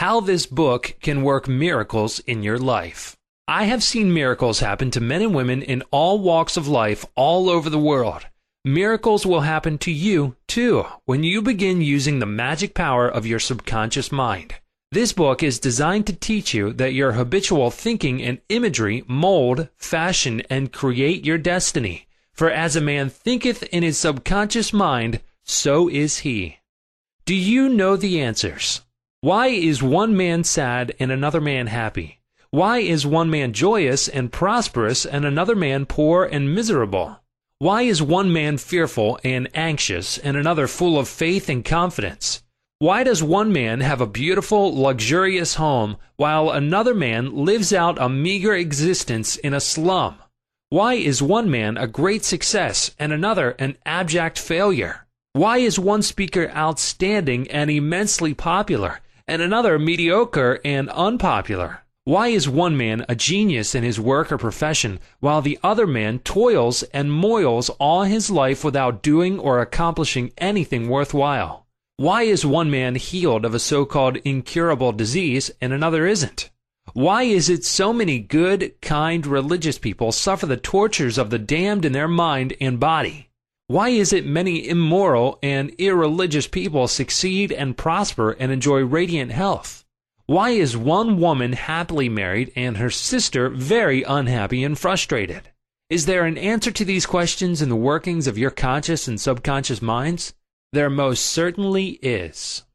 how this book can work miracles in your life. I have seen miracles happen to men and women in all walks of life all over the world. Miracles will happen to you, too, when you begin using the magic power of your subconscious mind. This book is designed to teach you that your habitual thinking and imagery mold, fashion, and create your destiny. For as a man thinketh in his subconscious mind, so is he. Do you know the answers? Why is one man sad and another man happy? Why is one man joyous and prosperous and another man poor and miserable? Why is one man fearful and anxious and another full of faith and confidence? Why does one man have a beautiful, luxurious home while another man lives out a meager existence in a slum? Why is one man a great success and another an abject failure? Why is one speaker outstanding and immensely popular and another mediocre and unpopular? Why is one man a genius in his work or profession, while the other man toils and moils all his life without doing or accomplishing anything worthwhile? Why is one man healed of a so-called incurable disease and another isn't? Why is it so many good, kind, religious people suffer the tortures of the damned in their mind and body? Why is it many immoral and irreligious people succeed and prosper and enjoy radiant health? Why is one woman happily married and her sister very unhappy and frustrated? Is there an answer to these questions in the workings of your conscious and subconscious minds? There most certainly is.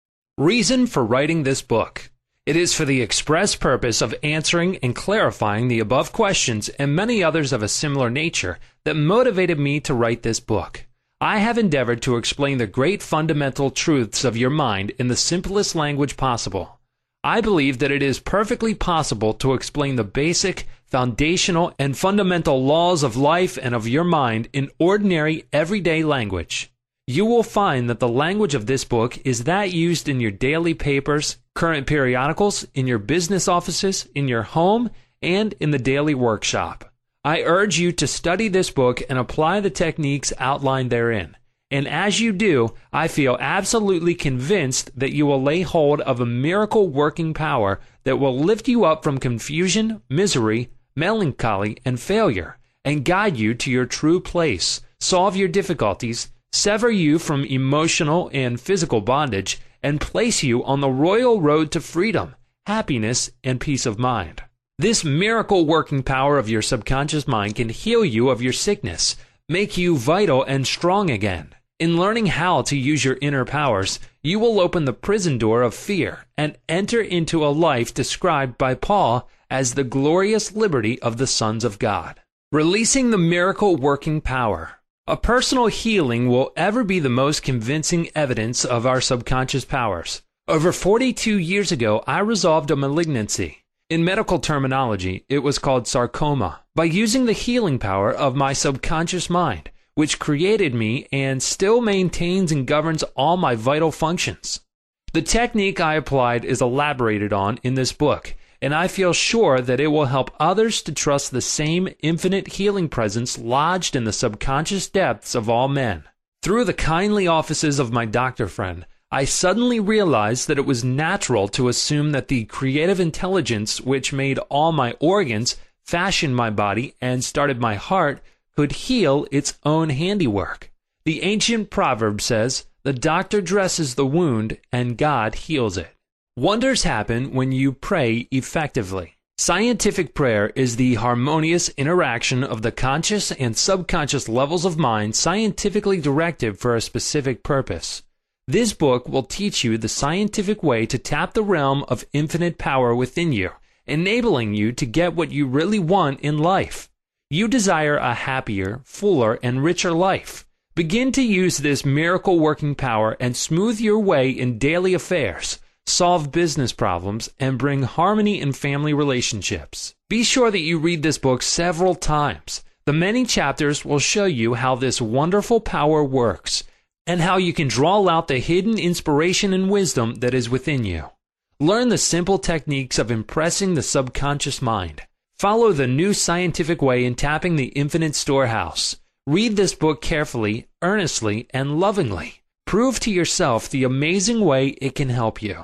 Reason for writing this book. It is for the express purpose of answering and clarifying the above questions and many others of a similar nature that motivated me to write this book. I have endeavored to explain the great fundamental truths of your mind in the simplest language possible. I believe that it is perfectly possible to explain the basic, foundational, and fundamental laws of life and of your mind in ordinary, everyday language. You will find that the language of this book is that used in your daily papers, current periodicals, in your business offices, in your home, and in the daily workshop. I urge you to study this book and apply the techniques outlined therein. And as you do, I feel absolutely convinced that you will lay hold of a miracle-working power that will lift you up from confusion, misery, melancholy, and failure, and guide you to your true place, solve your difficulties, sever you from emotional and physical bondage, and place you on the royal road to freedom, happiness, and peace of mind. This miracle-working power of your subconscious mind can heal you of your sickness, make you vital and strong again. In learning how to use your inner powers, you will open the prison door of fear and enter into a life described by Paul as the glorious liberty of the sons of God. Releasing the miracle-working power. A personal healing will ever be the most convincing evidence of our subconscious powers. Over 42 years ago, I resolved a malignancy. In medical terminology, it was called sarcoma, by using the healing power of my subconscious mind, which created me and still maintains and governs all my vital functions. The technique I applied is elaborated on in this book, and I feel sure that it will help others to trust the same infinite healing presence lodged in the subconscious depths of all men. Through the kindly offices of my doctor friend, I suddenly realized that it was natural to assume that the creative intelligence which made all my organs, fashioned my body, and started my heart could heal its own handiwork. The ancient proverb says, "The doctor dresses the wound and God heals it." Wonders happen when you pray effectively. Scientific prayer is the harmonious interaction of the conscious and subconscious levels of mind scientifically directed for a specific purpose. This book will teach you the scientific way to tap the realm of infinite power within you, enabling you to get what you really want in life. You desire a happier, fuller, and richer life. Begin to use this miracle-working power and smooth your way in daily affairs, solve business problems, and bring harmony in family relationships. Be sure that you read this book several times. The many chapters will show you how this wonderful power works, and how you can draw out the hidden inspiration and wisdom that is within you. Learn the simple techniques of impressing the subconscious mind. Follow the new scientific way in tapping the infinite storehouse. Read this book carefully, earnestly, and lovingly. Prove to yourself the amazing way it can help you.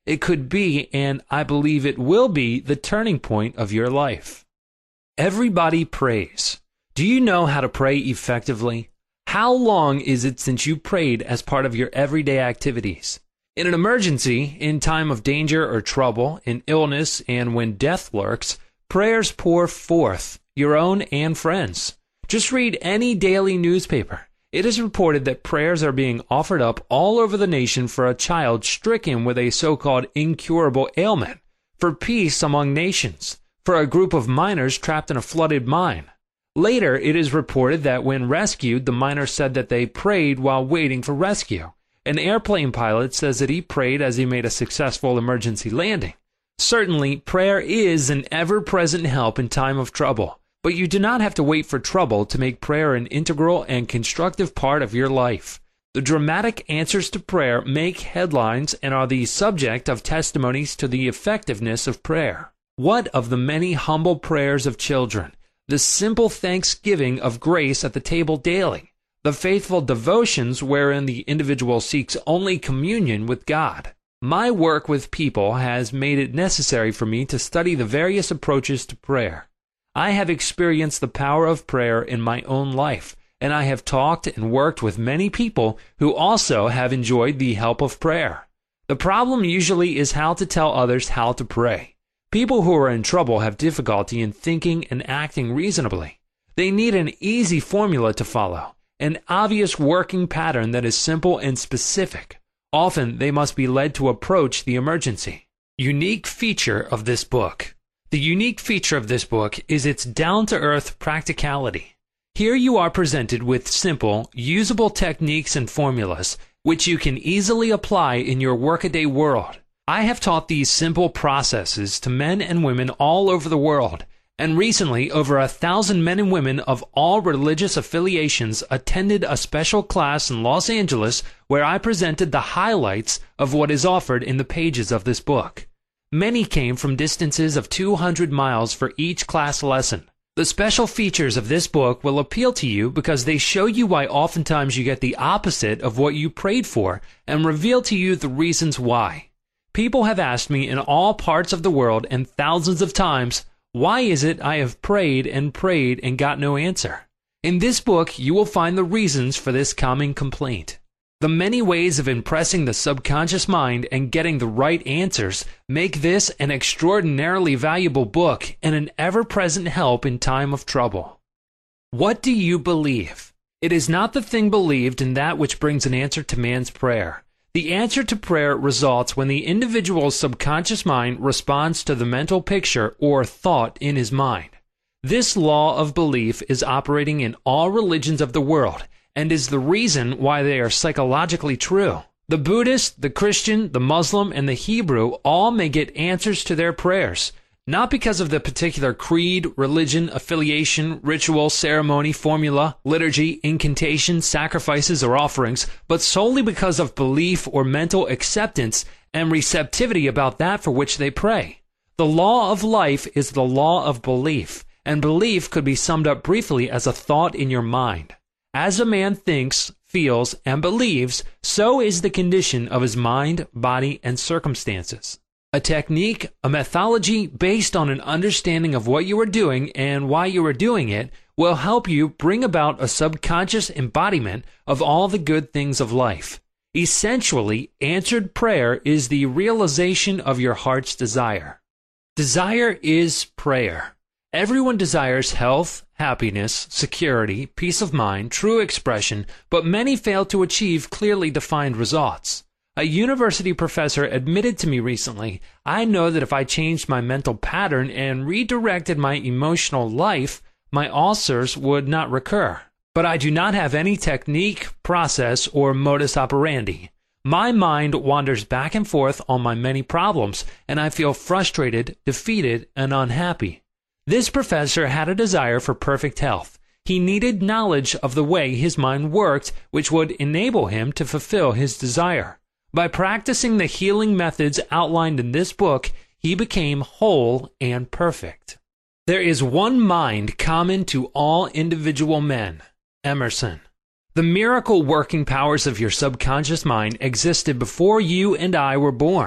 It could be, and I believe it will be, the turning point of your life. Everybody prays. Do you know how to pray effectively? How long is it since you prayed as part of your everyday activities? In an emergency, in time of danger or trouble, in illness, and when death lurks, prayers pour forth, your own and friends. Just read any daily newspaper. It is reported that prayers are being offered up all over the nation for a child stricken with a so-called incurable ailment, for peace among nations, for a group of miners trapped in a flooded mine. Later, it is reported that when rescued, the miners said that they prayed while waiting for rescue. An airplane pilot says that he prayed as he made a successful emergency landing. Certainly, prayer is an ever-present help in time of trouble. But you do not have to wait for trouble to make prayer an integral and constructive part of your life. The dramatic answers to prayer make headlines and are the subject of testimonies to the effectiveness of prayer. What of the many humble prayers of children, the simple thanksgiving of grace at the table daily, the faithful devotions wherein the individual seeks only communion with God? My work with people has made it necessary for me to study the various approaches to prayer. I have experienced the power of prayer in my own life, and I have talked and worked with many people who also have enjoyed the help of prayer. The problem usually is how to tell others how to pray. People who are in trouble have difficulty in thinking and acting reasonably. They need an easy formula to follow, an obvious working pattern that is simple and specific. Often they must be led to approach the emergency. Unique feature of this book. The unique feature of this book is its down-to-earth practicality. Here you are presented with simple, usable techniques and formulas which you can easily apply in your workaday world. I have taught these simple processes to men and women all over the world, and recently over 1,000 men and women of all religious affiliations attended a special class in Los Angeles where I presented the highlights of what is offered in the pages of this book. Many came from distances of 200 miles for each class lesson. The special features of this book will appeal to you because they show you why oftentimes you get the opposite of what you prayed for and reveal to you the reasons why. People have asked me in all parts of the world and thousands of times, why is it I have prayed and got no answer? In this book, you will find the reasons for this common complaint. The many ways of impressing the subconscious mind and getting the right answers make this an extraordinarily valuable book and an ever-present help in time of trouble. What do you believe? It is not the thing believed in that which brings an answer to man's prayer. The answer to prayer results when the individual's subconscious mind responds to the mental picture or thought in his mind. This law of belief is operating in all religions of the world, and is the reason why they are psychologically true. The Buddhist, the Christian, the Muslim, and the Hebrew all may get answers to their prayers, not because of the particular creed, religion, affiliation, ritual, ceremony, formula, liturgy, incantation, sacrifices, or offerings, but solely because of belief or mental acceptance and receptivity about that for which they pray. The law of life is the law of belief, and belief could be summed up briefly as a thought in your mind. As a man thinks, feels, and believes, so is the condition of his mind, body, and circumstances. A technique, a methodology based on an understanding of what you are doing and why you are doing it will help you bring about a subconscious embodiment of all the good things of life. Essentially, answered prayer is the realization of your heart's desire. Desire is prayer. Everyone desires health, happiness, security, peace of mind, true expression, but many fail to achieve clearly defined results. A university professor admitted to me recently, I know that if I changed my mental pattern and redirected my emotional life, my ulcers would not recur. But I do not have any technique, process, or modus operandi. My mind wanders back and forth on my many problems, and I feel frustrated, defeated, and unhappy. This professor had a desire for perfect health. He needed knowledge of the way his mind worked, which would enable him to fulfill his desire. By practicing the healing methods outlined in this book, he became whole and perfect. There is one mind common to all individual men. Emerson. The miracle working powers of your subconscious mind existed before you and I were born.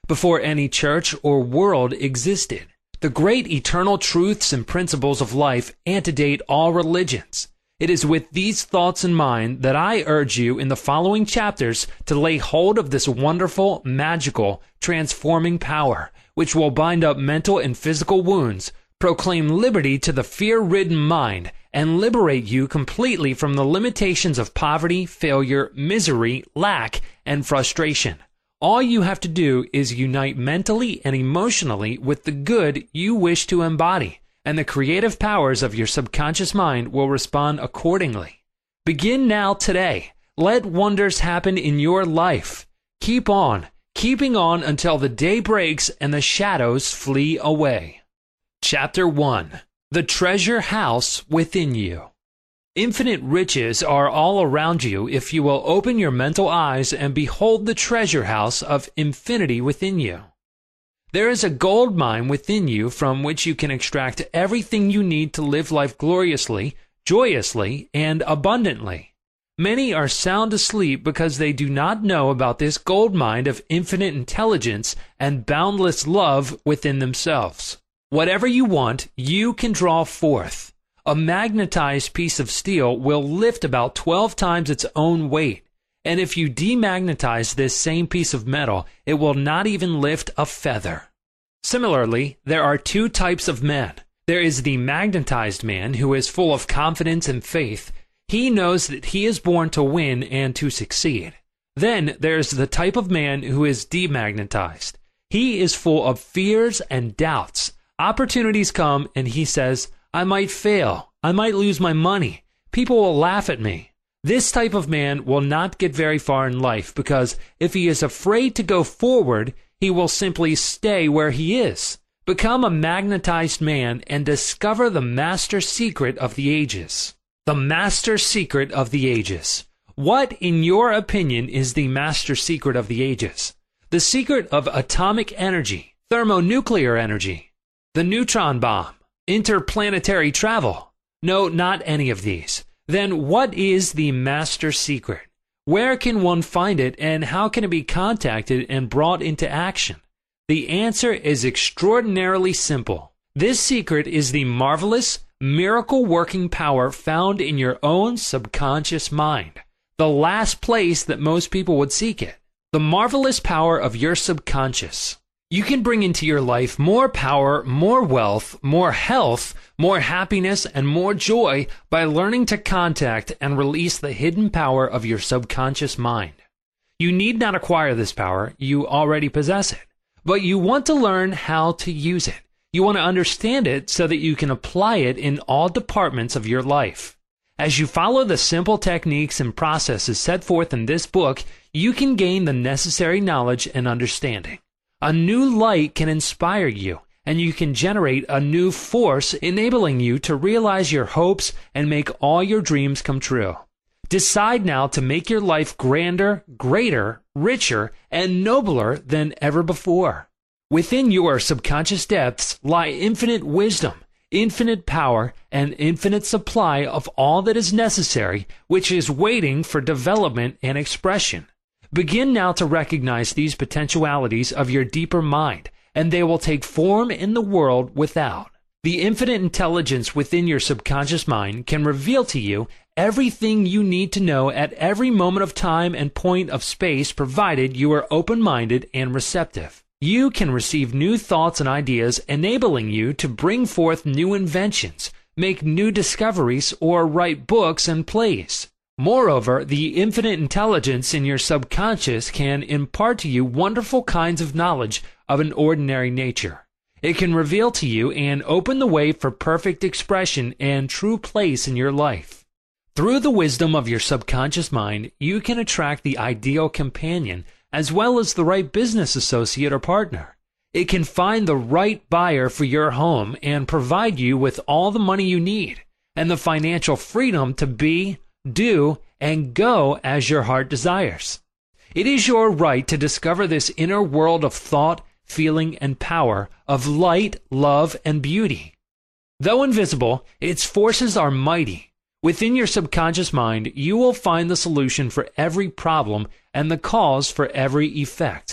before any church or world existed. The great eternal truths and principles of life antedate all religions. It is with these thoughts in mind that I urge you in the following chapters to lay hold of this wonderful, magical, transforming power, which will bind up mental and physical wounds, proclaim liberty to the fear-ridden mind, and liberate you completely from the limitations of poverty, failure, misery, lack, and frustration. All you have to do is unite mentally and emotionally with the good you wish to embody, and the creative powers of your subconscious mind will respond accordingly. Begin now today. Let wonders happen in your life. Keep on, keeping on until the day breaks and the shadows flee away. Chapter 1. The Treasure House Within You. Infinite riches are all around you if you will open your mental eyes and behold the treasure house of infinity within you. There is a gold mine within you from which you can extract everything you need to live life gloriously, joyously, and abundantly. Many are sound asleep because they do not know about this gold mine of infinite intelligence and boundless love within themselves. Whatever you want, you can draw forth. A magnetized piece of steel will lift about 12 times its own weight, and if you demagnetize this same piece of metal, it will not even lift a feather. Similarly, there are two types of men. There is the magnetized man who is full of confidence and faith. He knows that he is born to win and to succeed. Then there's the type of man who is demagnetized. He is full of fears and doubts. Opportunities come and he says, I might fail. I might lose my money. People will laugh at me. This type of man will not get very far in life because if he is afraid to go forward, he will simply stay where he is. Become a magnetized man and discover the master secret of the ages. The master secret of the ages. What, in your opinion, is the master secret of the ages? The secret of atomic energy, thermonuclear energy, the neutron bomb, interplanetary travel? No, not any of these. Then what is the master secret? Where can one find it, and how can it be contacted and brought into action? The answer is extraordinarily simple. This secret is the marvelous, miracle-working power found in your own subconscious mind, the last place that most people would seek it. The marvelous power of your subconscious. You can bring into your life more power, more wealth, more health, more happiness, and more joy by learning to contact and release the hidden power of your subconscious mind. You need not acquire this power, you already possess it. But you want to learn how to use it. You want to understand it so that you can apply it in all departments of your life. As you follow the simple techniques and processes set forth in this book, you can gain the necessary knowledge and understanding. A new light can inspire you, and you can generate a new force enabling you to realize your hopes and make all your dreams come true. Decide now to make your life grander, greater, richer, and nobler than ever before. Within your subconscious depths lie infinite wisdom, infinite power, and infinite supply of all that is necessary, which is waiting for development and expression. Begin now to recognize these potentialities of your deeper mind, and they will take form in the world without. The infinite intelligence within your subconscious mind can reveal to you everything you need to know at every moment of time and point of space, provided you are open-minded and receptive. You can receive new thoughts and ideas, enabling you to bring forth new inventions, make new discoveries, or write books and plays. Moreover, the infinite intelligence in your subconscious can impart to you wonderful kinds of knowledge of an ordinary nature. It can reveal to you and open the way for perfect expression and true place in your life. Through the wisdom of your subconscious mind, you can attract the ideal companion as well as the right business associate or partner. It can find the right buyer for your home and provide you with all the money you need and the financial freedom to be, do, and go as your heart desires. It is your right to discover this inner world of thought, feeling, and power, of light, love, and beauty. Though invisible, its forces are mighty. Within your subconscious mind, you will find the solution for every problem and the cause for every effect.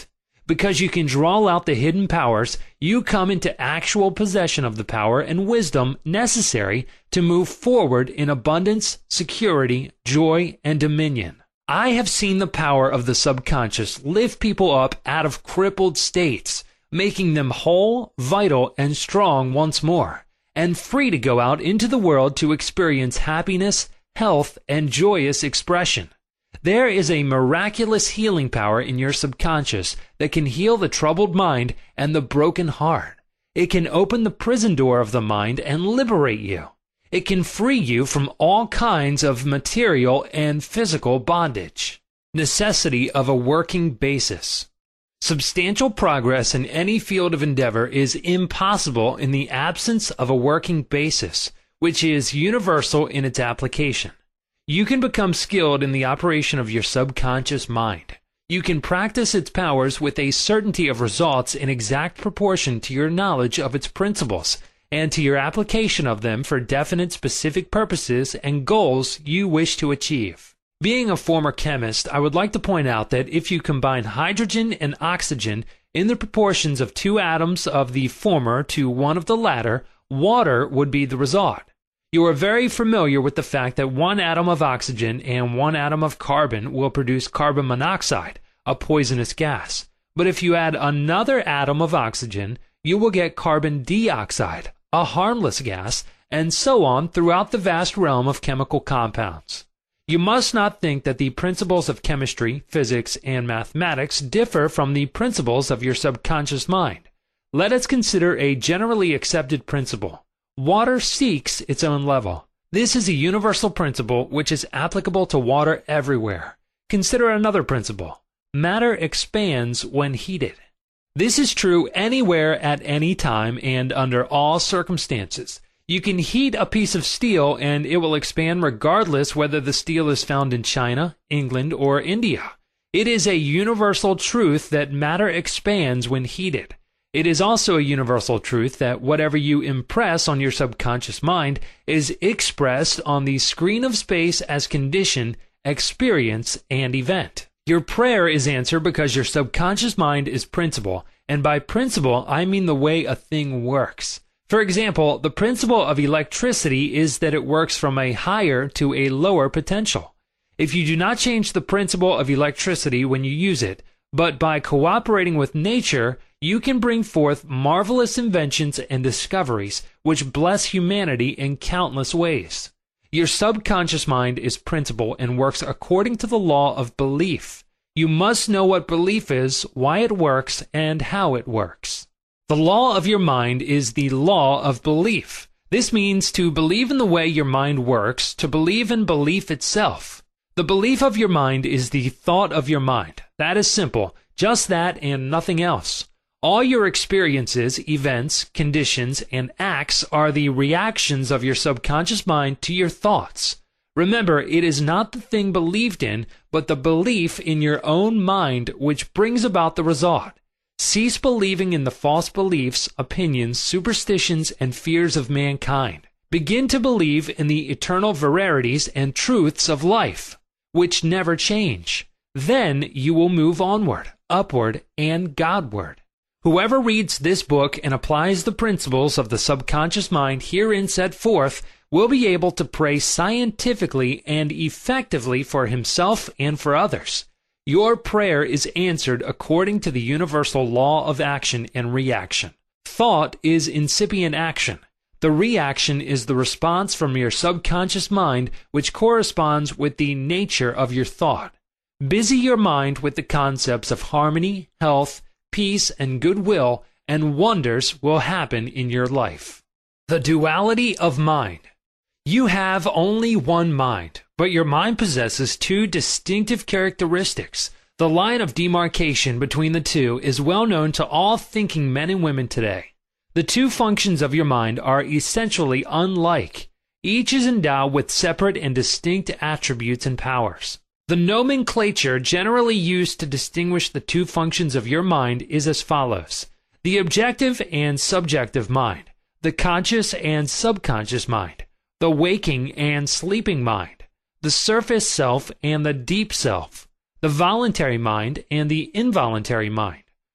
Because you can draw out the hidden powers, you come into actual possession of the power and wisdom necessary to move forward in abundance, security, joy, and dominion. I have seen the power of the subconscious lift people up out of crippled states, making them whole, vital, and strong once more, and free to go out into the world to experience happiness, health, and joyous expression. There is a miraculous healing power in your subconscious that can heal the troubled mind and the broken heart. It can open the prison door of the mind and liberate you. It can free you from all kinds of material and physical bondage. Necessity of a working basis. Substantial progress in any field of endeavor is impossible in the absence of a working basis, which is universal in its application. You can become skilled in the operation of your subconscious mind. You can practice its powers with a certainty of results in exact proportion to your knowledge of its principles and to your application of them for definite specific purposes and goals you wish to achieve. Being a former chemist, I would like to point out that if you combine hydrogen and oxygen in the proportions of 2 atoms of the former to 1 of the latter, water would be the result. You are very familiar with the fact that 1 atom of oxygen and 1 atom of carbon will produce carbon monoxide, a poisonous gas. But if you add another atom of oxygen, you will get carbon dioxide, a harmless gas, and so on throughout the vast realm of chemical compounds. You must not think that the principles of chemistry, physics, and mathematics differ from the principles of your subconscious mind. Let us consider a generally accepted principle. Water seeks its own level. This is a universal principle which is applicable to water everywhere. Consider another principle. Matter expands when heated. This is true anywhere at any time and under all circumstances. You can heat a piece of steel and it will expand regardless whether the steel is found in China, England, or India. It is a universal truth that matter expands when heated. It is also a universal truth that whatever you impress on your subconscious mind is expressed on the screen of space as condition, experience, and event. Your prayer is answered because your subconscious mind is principle, and by principle I mean the way a thing works. For example, the principle of electricity is that it works from a higher to a lower potential. If you do not change the principle of electricity when you use it, but by cooperating with nature, you can bring forth marvelous inventions and discoveries which bless humanity in countless ways. Your subconscious mind is principle and works according to the law of belief. You must know what belief is, why it works, and how it works. The law of your mind is the law of belief. This means to believe in the way your mind works, to believe in belief itself. The belief of your mind is the thought of your mind. That is simple, just that and nothing else. All your experiences, events, conditions, and acts are the reactions of your subconscious mind to your thoughts. Remember, it is not the thing believed in, but the belief in your own mind which brings about the result. Cease believing in the false beliefs, opinions, superstitions, and fears of mankind. Begin to believe in the eternal verities and truths of life, which never change. Then you will move onward, upward, and Godward. Whoever reads this book and applies the principles of the subconscious mind herein set forth will be able to pray scientifically and effectively for himself and for others. Your prayer is answered according to the universal law of action and reaction. Thought is incipient action. The reaction is the response from your subconscious mind which corresponds with the nature of your thought. Busy your mind with the concepts of harmony, health, peace, and goodwill, and wonders will happen in your life. The duality of mind. You have only one mind, but your mind possesses 2 distinctive characteristics. The line of demarcation between the 2 is well known to all thinking men and women today. The 2 functions of your mind are essentially unlike. Each is endowed with separate and distinct attributes and powers. The nomenclature generally used to distinguish the 2 functions of your mind is as follows: the objective and subjective mind, the conscious and subconscious mind, the waking and sleeping mind, the surface self and the deep self, the voluntary mind and the involuntary mind,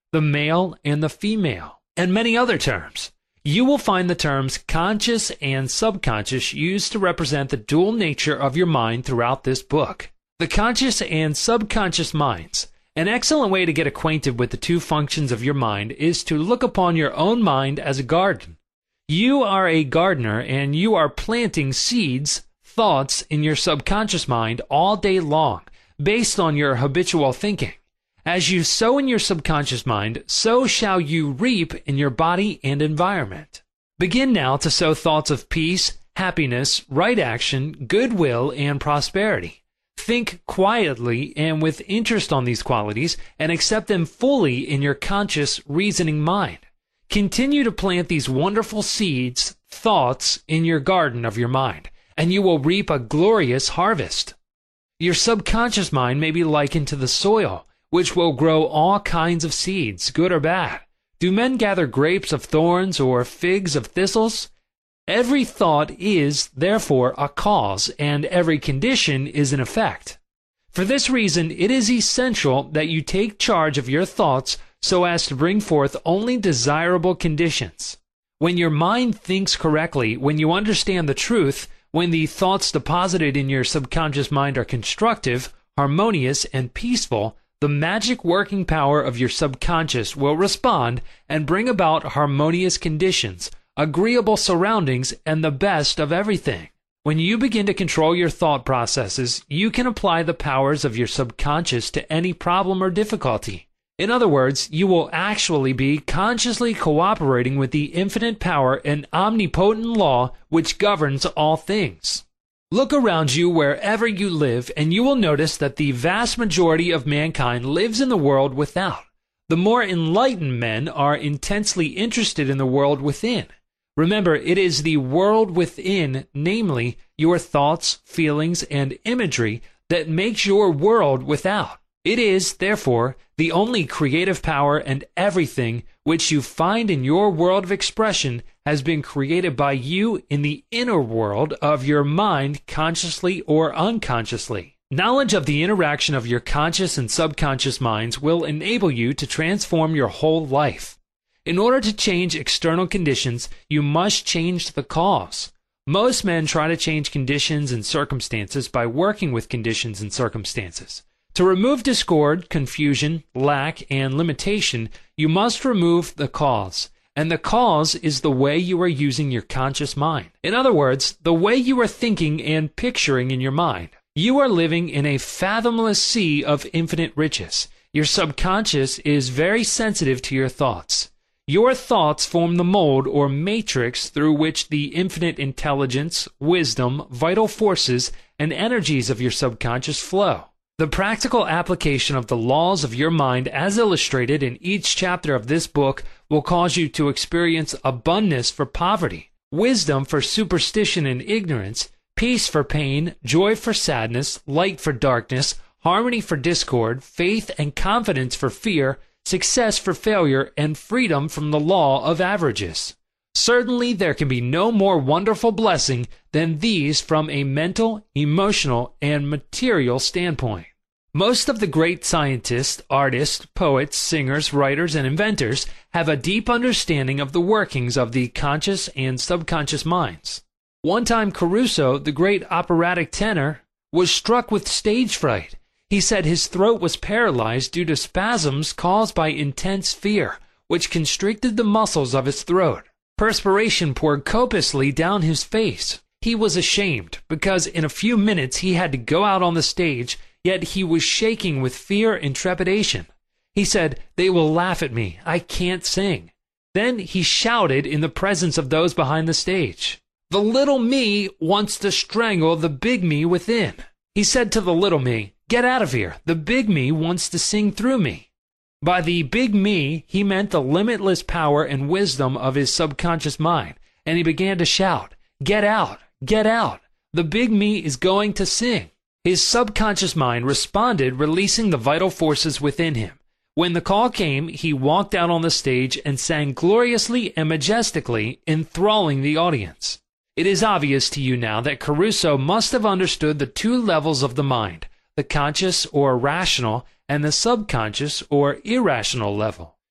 the male and the female, and many other terms. You will find the terms conscious and subconscious used to represent the dual nature of your mind throughout this book. The conscious and subconscious minds. An excellent way to get acquainted with the two functions of your mind is to look upon your own mind as a garden. You are a gardener and you are planting seeds, thoughts in your subconscious mind all day long, based on your habitual thinking. As you sow in your subconscious mind, so shall you reap in your body and environment. Begin now to sow thoughts of peace, happiness, right action, goodwill, and prosperity. Think quietly and with interest on these qualities and accept them fully in your conscious, reasoning mind. Continue to plant these wonderful seeds, thoughts, in your garden of your mind, and you will reap a glorious harvest. Your subconscious mind may be likened to the soil, which will grow all kinds of seeds, good or bad. Do men gather grapes of thorns or figs of thistles? Every thought is, therefore, a cause, and every condition is an effect. For this reason, it is essential that you take charge of your thoughts so as to bring forth only desirable conditions. When your mind thinks correctly, when you understand the truth, when the thoughts deposited in your subconscious mind are constructive, harmonious, and peaceful, the magic working power of your subconscious will respond and bring about harmonious conditions, agreeable surroundings, and the best of everything. When you begin to control your thought processes, you can apply the powers of your subconscious to any problem or difficulty. In other words, you will actually be consciously cooperating with the infinite power and omnipotent law which governs all things. Look around you wherever you live, and you will notice that the vast majority of mankind lives in the world without. The more enlightened men are intensely interested in the world within. Remember, it is the world within, namely your thoughts, feelings, and imagery, that makes your world without. It is, therefore, the only creative power, and everything which you find in your world of expression has been created by you in the inner world of your mind, consciously or unconsciously. Knowledge of the interaction of your conscious and subconscious minds will enable you to transform your whole life. In order to change external conditions, you must change the cause. Most men try to change conditions and circumstances by working with conditions and circumstances. To remove discord, confusion, lack, and limitation, you must remove the cause. And the cause is the way you are using your conscious mind. In other words, the way you are thinking and picturing in your mind. You are living in a fathomless sea of infinite riches. Your subconscious is very sensitive to your thoughts. Your thoughts form the mold or matrix through which the infinite intelligence, wisdom, vital forces, and energies of your subconscious flow. The practical application of the laws of your mind as illustrated in each chapter of this book will cause you to experience abundance for poverty, wisdom for superstition and ignorance, peace for pain, joy for sadness, light for darkness, harmony for discord, faith and confidence for fear, success for failure, and freedom from the law of averages. Certainly there can be no more wonderful blessing than these from a mental, emotional, and material standpoint. Most of the great scientists, artists, poets, singers, writers, and inventors have a deep understanding of the workings of the conscious and subconscious minds. One time Caruso, the great operatic tenor, was struck with stage fright. He said his throat was paralyzed due to spasms caused by intense fear, which constricted the muscles of his throat. Perspiration poured copiously down his face. He was ashamed, because in a few minutes he had to go out on the stage, yet he was shaking with fear and trepidation. He said, "They will laugh at me. I can't sing." Then he shouted in the presence of those behind the stage, "The little me wants to strangle the big me within." He said to the little me, "Get out of here. The big me wants to sing through me." By the big me, he meant the limitless power and wisdom of his subconscious mind, and he began to shout, "Get out, get out. The big me is going to sing." His subconscious mind responded, releasing the vital forces within him. When the call came, he walked out on the stage and sang gloriously and majestically, enthralling the audience. It is obvious to you now that Caruso must have understood the two levels of the mind, the conscious or rational and the subconscious or irrational level.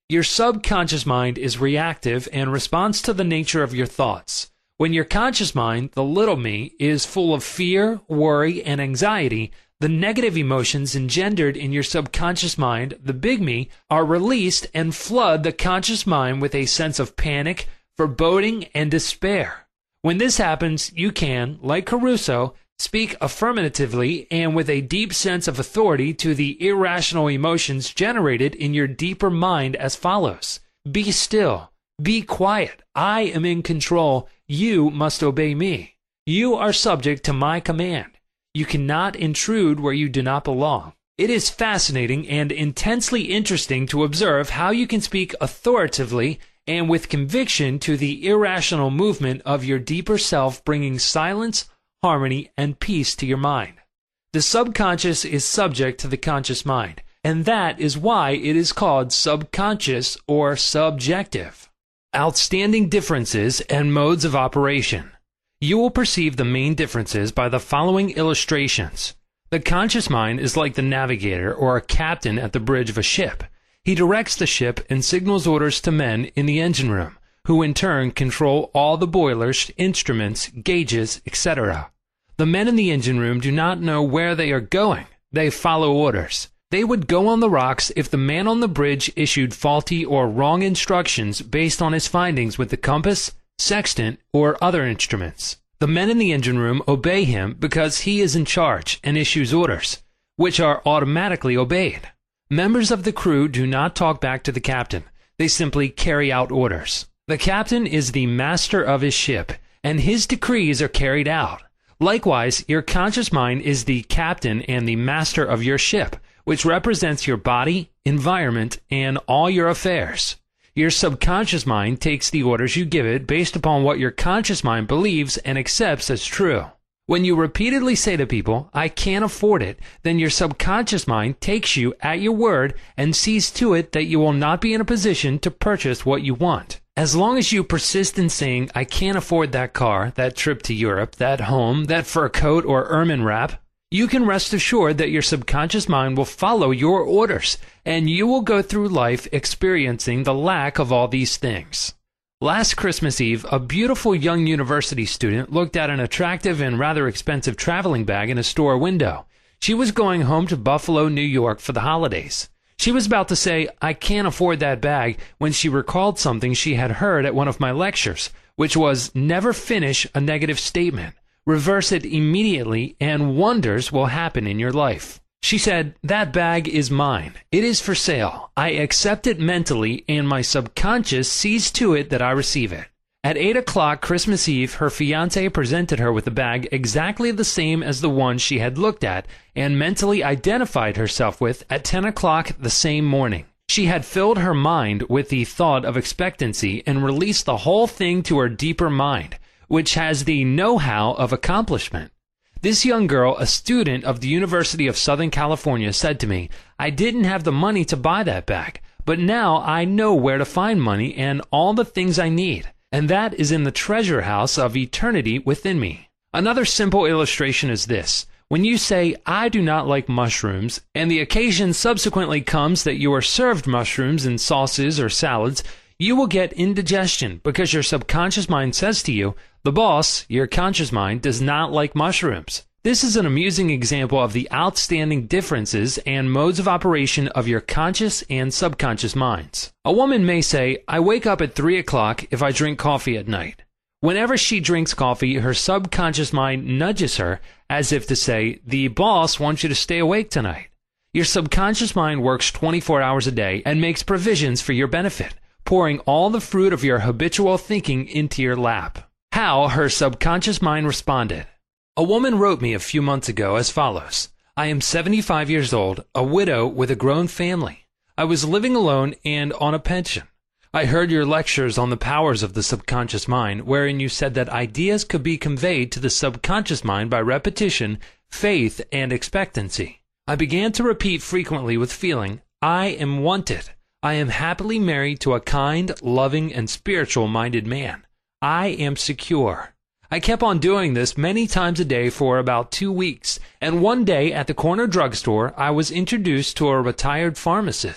Your subconscious mind is reactive and responds to the nature of your thoughts. When your conscious mind, the little me, is full of fear, worry, and anxiety, the negative emotions engendered in your subconscious mind, the big me, are released and flood the conscious mind with a sense of panic, foreboding, and despair. When this happens, you can, like Caruso, speak affirmatively and with a deep sense of authority to the irrational emotions generated in your deeper mind as follows. Be still. Be quiet. I am in control. You must obey me. You are subject to my command. You cannot intrude where you do not belong. It is fascinating and intensely interesting to observe how you can speak authoritatively and with conviction to the irrational movement of your deeper self, bringing silence, harmony, and peace to your mind. The subconscious is subject to the conscious mind, and that is why it is called subconscious or subjective. Outstanding differences and modes of operation. You will perceive the main differences by the following illustrations. The conscious mind is like the navigator or a captain at the bridge of a ship. He directs the ship and signals orders to men in the engine room, who in turn control all the boilers, instruments, gauges, etc. The men in the engine room do not know where they are going. They follow orders. They would go on the rocks if the man on the bridge issued faulty or wrong instructions based on his findings with the compass, sextant, or other instruments. The men in the engine room obey him because he is in charge and issues orders, which are automatically obeyed. Members of the crew do not talk back to the captain. They simply carry out orders. The captain is the master of his ship, and his decrees are carried out. Likewise, your conscious mind is the captain and the master of your ship, which represents your body, environment, and all your affairs. Your subconscious mind takes the orders you give it based upon what your conscious mind believes and accepts as true. When you repeatedly say to people, I can't afford it, then your subconscious mind takes you at your word and sees to it that you will not be in a position to purchase what you want. As long as you persist in saying, I can't afford that car, that trip to Europe, that home, that fur coat or ermine wrap, you can rest assured that your subconscious mind will follow your orders, and you will go through life experiencing the lack of all these things. Last Christmas Eve, a beautiful young university student looked at an attractive and rather expensive traveling bag in a store window. She was going home to Buffalo, New York for the holidays. She was about to say, I can't afford that bag, when she recalled something she had heard at one of my lectures, which was, never finish a negative statement. Reverse it immediately, and wonders will happen in your life. She said, that bag is mine. It is for sale. I accept it mentally, and my subconscious sees to it that I receive it. At 8 o'clock Christmas Eve, her fiancé presented her with a bag exactly the same as the one she had looked at and mentally identified herself with at 10 o'clock the same morning. She had filled her mind with the thought of expectancy and released the whole thing to her deeper mind, which has the know-how of accomplishment. This young girl, a student of the University of Southern California, said to me, I didn't have the money to buy that bag, but now I know where to find money and all the things I need, and that is in the treasure house of eternity within me. Another simple illustration is this. When you say, I do not like mushrooms, and the occasion subsequently comes that you are served mushrooms in sauces or salads, you will get indigestion because your subconscious mind says to you, the boss, your conscious mind, does not like mushrooms. This is an amusing example of the outstanding differences and modes of operation of your conscious and subconscious minds. A woman may say, I wake up at 3 o'clock if I drink coffee at night. Whenever she drinks coffee, her subconscious mind nudges her as if to say, the boss wants you to stay awake tonight. Your subconscious mind works 24 hours a day and makes provisions for your benefit, pouring all the fruit of your habitual thinking into your lap. How her subconscious mind responded. A woman wrote me a few months ago as follows. I am 75 years old, a widow with a grown family. I was living alone and on a pension. I heard your lectures on the powers of the subconscious mind, wherein you said that ideas could be conveyed to the subconscious mind by repetition, faith, and expectancy. I began to repeat frequently with feeling, I am wanted. I am happily married to a kind, loving, and spiritual-minded man. I am secure. I kept on doing this many times a day for about 2 weeks, and one day at the corner drugstore I was introduced to a retired pharmacist.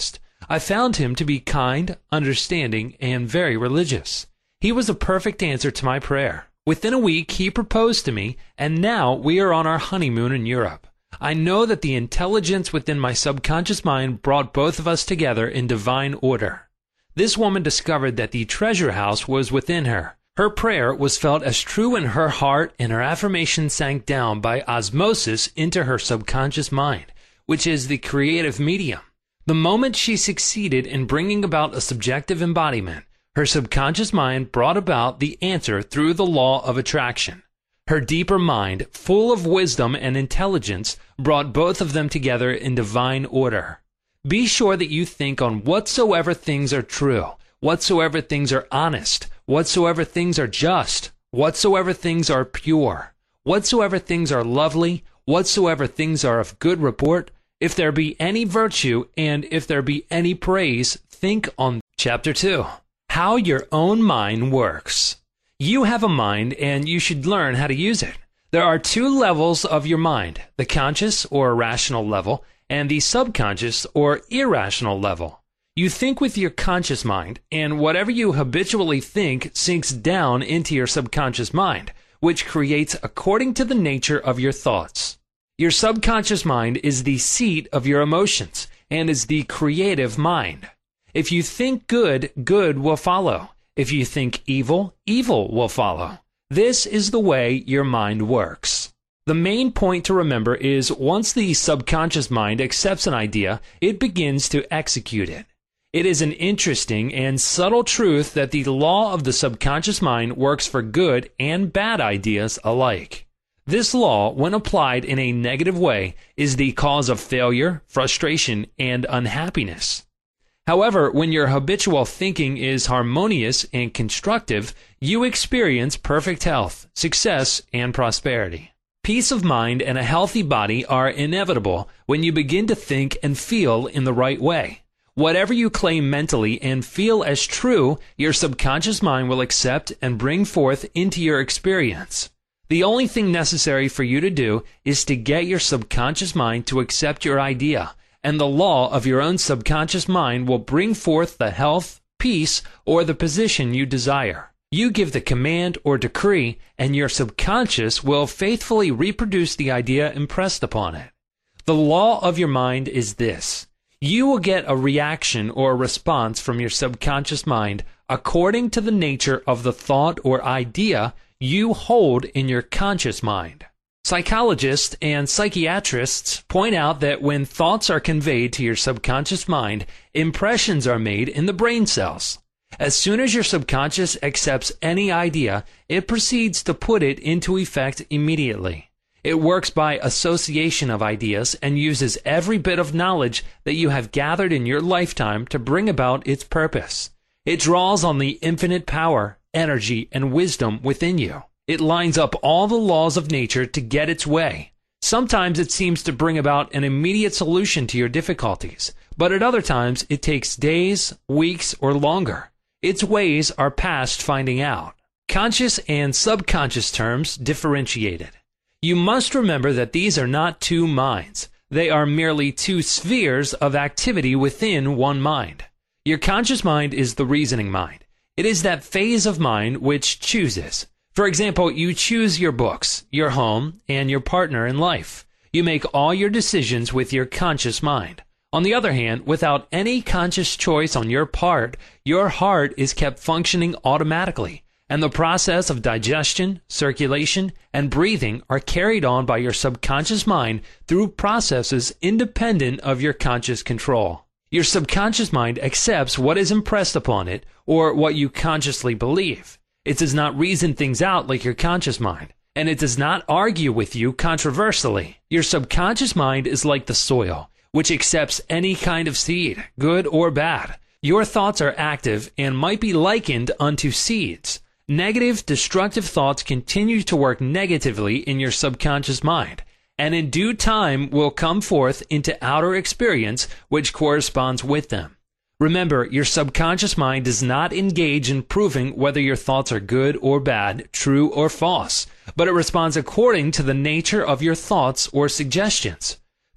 I found him to be kind, understanding, and very religious. He was a perfect answer to my prayer. Within a week, he proposed to me, and now we are on our honeymoon in Europe. I know that the intelligence within my subconscious mind brought both of us together in divine order. This woman discovered that the treasure house was within her. Her prayer was felt as true in her heart, and her affirmation sank down by osmosis into her subconscious mind, which is the creative medium. The moment she succeeded in bringing about a subjective embodiment, her subconscious mind brought about the answer through the law of attraction. Her deeper mind, full of wisdom and intelligence, brought both of them together in divine order. Be sure that you think on whatsoever things are true, whatsoever things are honest, whatsoever things are just, whatsoever things are pure, whatsoever things are lovely, whatsoever things are of good report, if there be any virtue, and if there be any praise, think on. Chapter 2. How your own mind works. You have a mind, and you should learn how to use it. There are two levels of your mind, the conscious or rational level, and the subconscious or irrational level. You think with your conscious mind, and whatever you habitually think sinks down into your subconscious mind, which creates according to the nature of your thoughts. Your subconscious mind is the seat of your emotions, and is the creative mind. If you think good, good will follow. If you think evil, evil will follow. This is the way your mind works. The main point to remember is once the subconscious mind accepts an idea, it begins to execute it. It is an interesting and subtle truth that the law of the subconscious mind works for good and bad ideas alike. This law, when applied in a negative way, is the cause of failure, frustration, and unhappiness. However, when your habitual thinking is harmonious and constructive, you experience perfect health, success, and prosperity. Peace of mind and a healthy body are inevitable when you begin to think and feel in the right way. Whatever you claim mentally and feel as true, your subconscious mind will accept and bring forth into your experience. The only thing necessary for you to do is to get your subconscious mind to accept your idea, and the law of your own subconscious mind will bring forth the health, peace, or the position you desire. You give the command or decree, and your subconscious will faithfully reproduce the idea impressed upon it. The law of your mind is this. You will get a reaction or a response from your subconscious mind according to the nature of the thought or idea you hold in your conscious mind. Psychologists and psychiatrists point out that when thoughts are conveyed to your subconscious mind, impressions are made in the brain cells. As soon as your subconscious accepts any idea, it proceeds to put it into effect immediately. It works by association of ideas and uses every bit of knowledge that you have gathered in your lifetime to bring about its purpose. It draws on the infinite power, energy, and wisdom within you. It lines up all the laws of nature to get its way. Sometimes it seems to bring about an immediate solution to your difficulties, but at other times it takes days, weeks, or longer. Its ways are past finding out. Conscious and subconscious terms differentiated. You must remember that these are not two minds. They are merely two spheres of activity within one mind. Your conscious mind is the reasoning mind. It is that phase of mind which chooses. For example, you choose your books, your home, and your partner in life. You make all your decisions with your conscious mind. On the other hand, without any conscious choice on your part, your heart is kept functioning automatically, and the process of digestion, circulation, and breathing are carried on by your subconscious mind through processes independent of your conscious control. Your subconscious mind accepts what is impressed upon it, or what you consciously believe. It does not reason things out like your conscious mind, and it does not argue with you controversially. Your subconscious mind is like the soil, which accepts any kind of seed, good or bad. Your thoughts are active and might be likened unto seeds. Negative, destructive thoughts continue to work negatively in your subconscious mind, and in due time will come forth into outer experience which corresponds with them. Remember, your subconscious mind does not engage in proving whether your thoughts are good or bad, true or false, but it responds according to the nature of your thoughts or suggestions.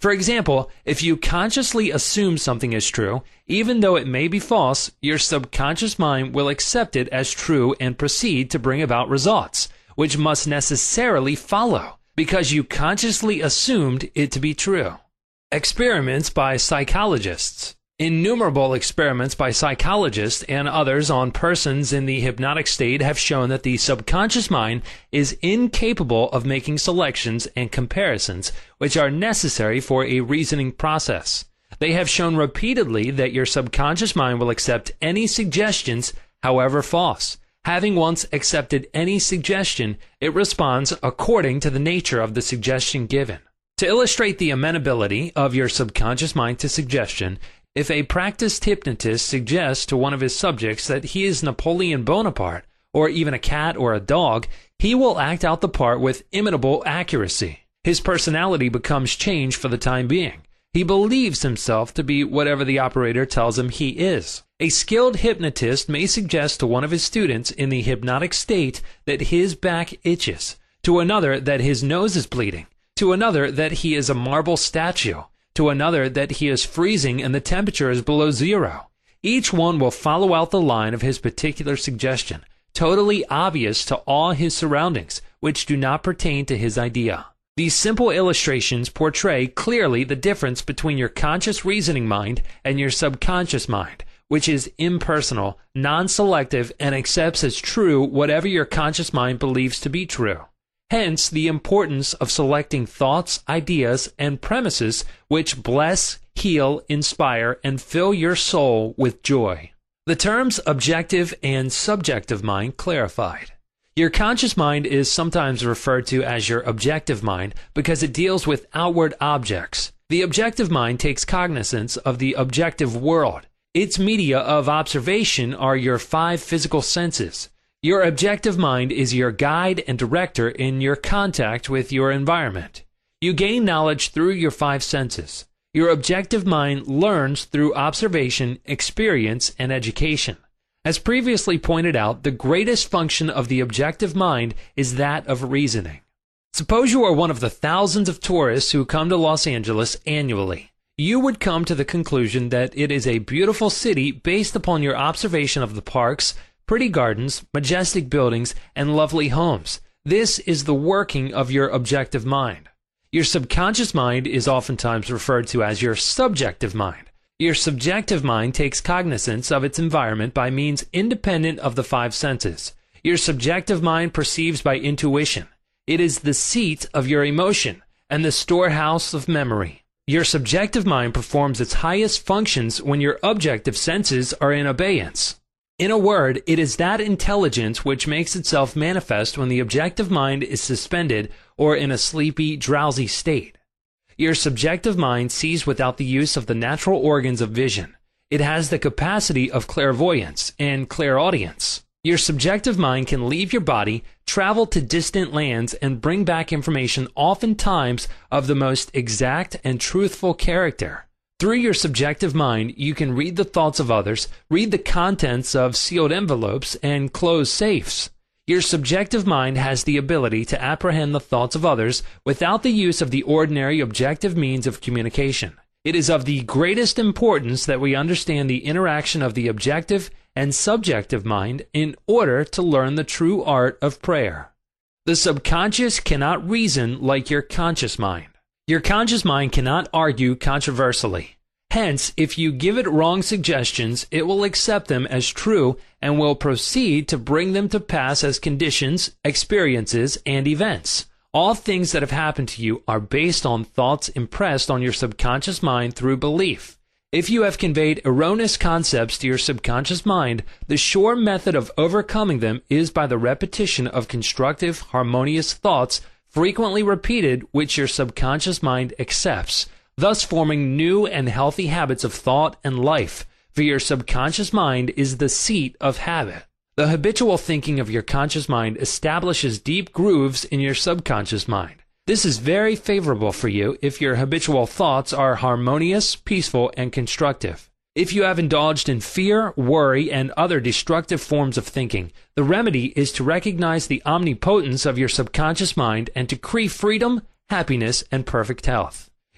For example, if you consciously assume something is true, even though it may be false, your subconscious mind will accept it as true and proceed to bring about results, which must necessarily follow, because you consciously assumed it to be true. Experiments by psychologists. Innumerable experiments by psychologists and others on persons in the hypnotic state have shown that the subconscious mind is incapable of making selections and comparisons which are necessary for a reasoning process. They have shown repeatedly that your subconscious mind will accept any suggestions, however false. Having once accepted any suggestion, it responds according to the nature of the suggestion given. To illustrate the amenability of your subconscious mind to suggestion, if a practiced hypnotist suggests to one of his subjects that he is Napoleon Bonaparte, or even a cat or a dog, he will act out the part with imitable accuracy. His personality becomes changed for the time being. He believes himself to be whatever the operator tells him he is. A skilled hypnotist may suggest to one of his students in the hypnotic state that his back itches, to another that his nose is bleeding, to another that he is a marble statue, to another that he is freezing and the temperature is below zero. Each one will follow out the line of his particular suggestion, totally obvious to all his surroundings, which do not pertain to his idea. These simple illustrations portray clearly the difference between your conscious reasoning mind and your subconscious mind, which is impersonal, non-selective, and accepts as true whatever your conscious mind believes to be true. Hence, the importance of selecting thoughts, ideas, and premises which bless, heal, inspire, and fill your soul with joy. The terms objective and subjective mind clarified. Your conscious mind is sometimes referred to as your objective mind because it deals with outward objects. The objective mind takes cognizance of the objective world. Its media of observation are your 5 physical senses. Your objective mind is your guide and director in your contact with your environment. You gain knowledge through your 5 senses. Your objective mind learns through observation, experience, and education. As previously pointed out, the greatest function of the objective mind is that of reasoning. Suppose you are one of the thousands of tourists who come to Los Angeles annually. You would come to the conclusion that it is a beautiful city based upon your observation of the parks, pretty gardens, majestic buildings, and lovely homes. This is the working of your objective mind. Your subconscious mind is oftentimes referred to as your subjective mind. Your subjective mind takes cognizance of its environment by means independent of the 5 senses. Your subjective mind perceives by intuition. It is the seat of your emotion and the storehouse of memory. Your subjective mind performs its highest functions when your objective senses are in abeyance. In a word, it is that intelligence which makes itself manifest when the objective mind is suspended or in a sleepy, drowsy state. Your subjective mind sees without the use of the natural organs of vision. It has the capacity of clairvoyance and clairaudience. Your subjective mind can leave your body, travel to distant lands, and bring back information oftentimes of the most exact and truthful character. Through your subjective mind, you can read the thoughts of others, read the contents of sealed envelopes, and close safes. Your subjective mind has the ability to apprehend the thoughts of others without the use of the ordinary objective means of communication. It is of the greatest importance that we understand the interaction of the objective and subjective mind in order to learn the true art of prayer. The subconscious cannot reason like your conscious mind. Your conscious mind cannot argue controversially. Hence, if you give it wrong suggestions, it will accept them as true and will proceed to bring them to pass as conditions, experiences, and events. All things that have happened to you are based on thoughts impressed on your subconscious mind through belief. If you have conveyed erroneous concepts to your subconscious mind, the sure method of overcoming them is by the repetition of constructive, harmonious thoughts frequently repeated, which your subconscious mind accepts, thus forming new and healthy habits of thought and life, for your subconscious mind is the seat of habit. The habitual thinking of your conscious mind establishes deep grooves in your subconscious mind. This is very favorable for you if your habitual thoughts are harmonious, peaceful, and constructive. If you have indulged in fear, worry, and other destructive forms of thinking, the remedy is to recognize the omnipotence of your subconscious mind and to decree freedom, happiness, and perfect health.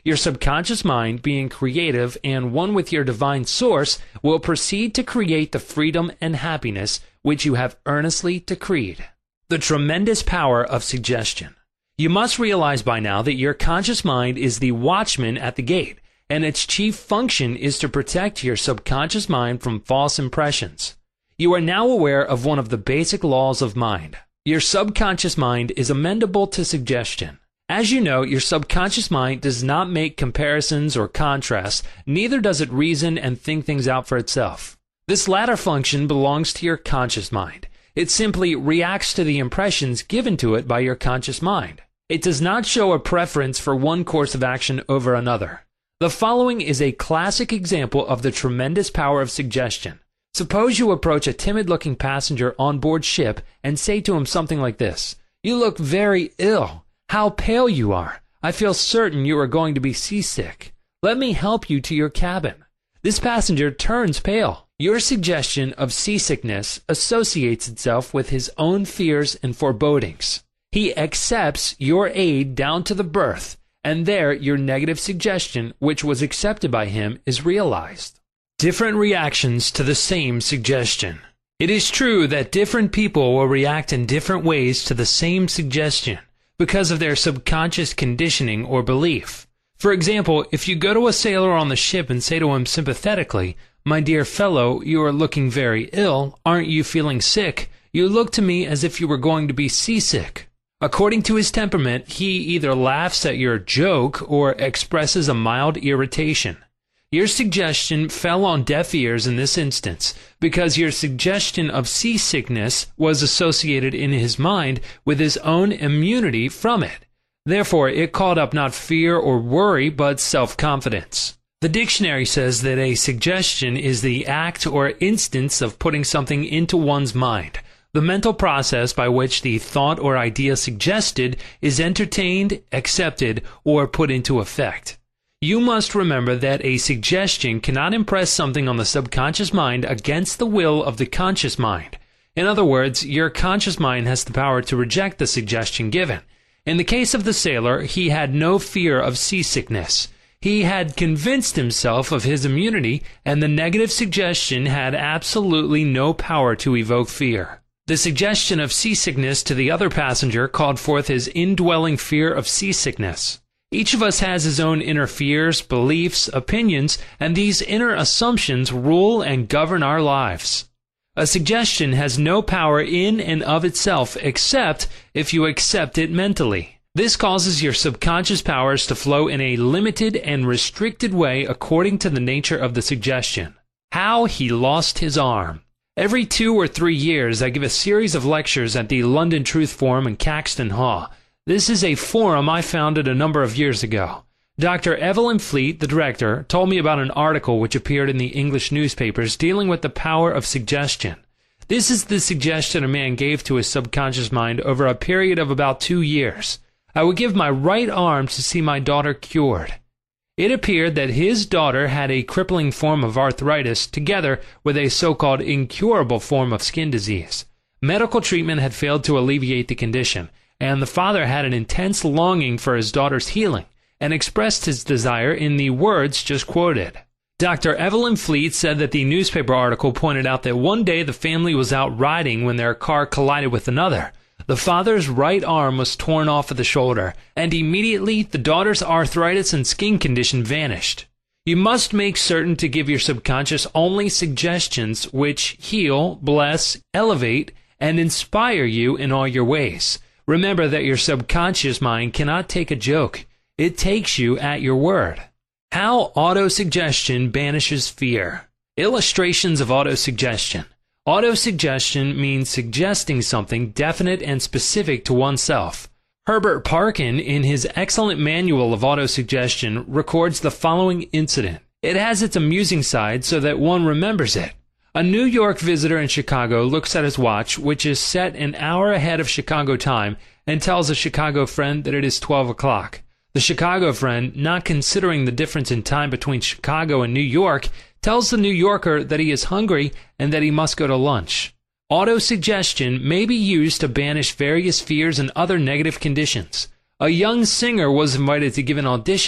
Your subconscious mind, being creative and one with your divine source, will proceed to create the freedom and happiness which you have earnestly decreed. The tremendous power of suggestion. You must realize by now that your conscious mind is the watchman at the gate, and its chief function is to protect your subconscious mind from false impressions. You are now aware of one of the basic laws of mind. Your subconscious mind is amenable to suggestion. As you know, your subconscious mind does not make comparisons or contrasts, neither does it reason and think things out for itself. This latter function belongs to your conscious mind. It simply reacts to the impressions given to it by your conscious mind. It does not show a preference for one course of action over another. The following is a classic example of the tremendous power of suggestion. Suppose you approach a timid-looking passenger on board ship and say to him something like this: "You look very ill. How pale you are. I feel certain you are going to be seasick. Let me help you to your cabin." This passenger turns pale. Your suggestion of seasickness associates itself with his own fears and forebodings. He accepts your aid down to the berth, and there your negative suggestion, which was accepted by him, is realized. Different reactions to the same suggestion. It is true that different people will react in different ways to the same suggestion, because of their subconscious conditioning or belief. For example, if you go to a sailor on the ship and say to him sympathetically, "My dear fellow, you are looking very ill. Aren't you feeling sick? You look to me as if you were going to be seasick." According to his temperament, he either laughs at your joke or expresses a mild irritation. Your suggestion fell on deaf ears in this instance, because your suggestion of seasickness was associated in his mind with his own immunity from it. Therefore, it called up not fear or worry, but self-confidence. The dictionary says that a suggestion is the act or instance of putting something into one's mind, the mental process by which the thought or idea suggested is entertained, accepted, or put into effect. You must remember that a suggestion cannot impress something on the subconscious mind against the will of the conscious mind. In other words, your conscious mind has the power to reject the suggestion given. In the case of the sailor, he had no fear of seasickness. He had convinced himself of his immunity, and the negative suggestion had absolutely no power to evoke fear. The suggestion of seasickness to the other passenger called forth his indwelling fear of seasickness. Each of us has his own inner fears, beliefs, opinions, and these inner assumptions rule and govern our lives. A suggestion has no power in and of itself except if you accept it mentally. This causes your subconscious powers to flow in a limited and restricted way according to the nature of the suggestion. How he lost his arm. Every 2 or 3 years, I give a series of lectures at the London Truth Forum in Caxton Hall. This is a forum I founded a number of years ago. Dr. Evelyn Fleet, the director, told me about an article which appeared in the English newspapers dealing with the power of suggestion. This is the suggestion a man gave to his subconscious mind over a period of about 2 years. I would give my right arm to see my daughter cured. It appeared that his daughter had a crippling form of arthritis together with a so-called incurable form of skin disease. Medical treatment had failed to alleviate the condition, and the father had an intense longing for his daughter's healing, and expressed his desire in the words just quoted. Dr. Evelyn Fleet said that the newspaper article pointed out that one day the family was out riding when their car collided with another. The father's right arm was torn off at the shoulder, and immediately the daughter's arthritis and skin condition vanished. You must make certain to give your subconscious only suggestions which heal, bless, elevate, and inspire you in all your ways. Remember that your subconscious mind cannot take a joke. It takes you at your word. How autosuggestion banishes fear. Illustrations of autosuggestion. Autosuggestion means suggesting something definite and specific to oneself. Herbert Parkin, in his excellent manual of autosuggestion, records the following incident. It has its amusing side so that one remembers it. A New York visitor in Chicago looks at his watch, which is set an hour ahead of Chicago time, and tells a Chicago friend that it is 12 o'clock. The Chicago friend, not considering the difference in time between Chicago and New York, tells the New Yorker that he is hungry and that he must go to lunch. Autosuggestion may be used to banish various fears and other negative conditions. A young singer was invited to give an audition.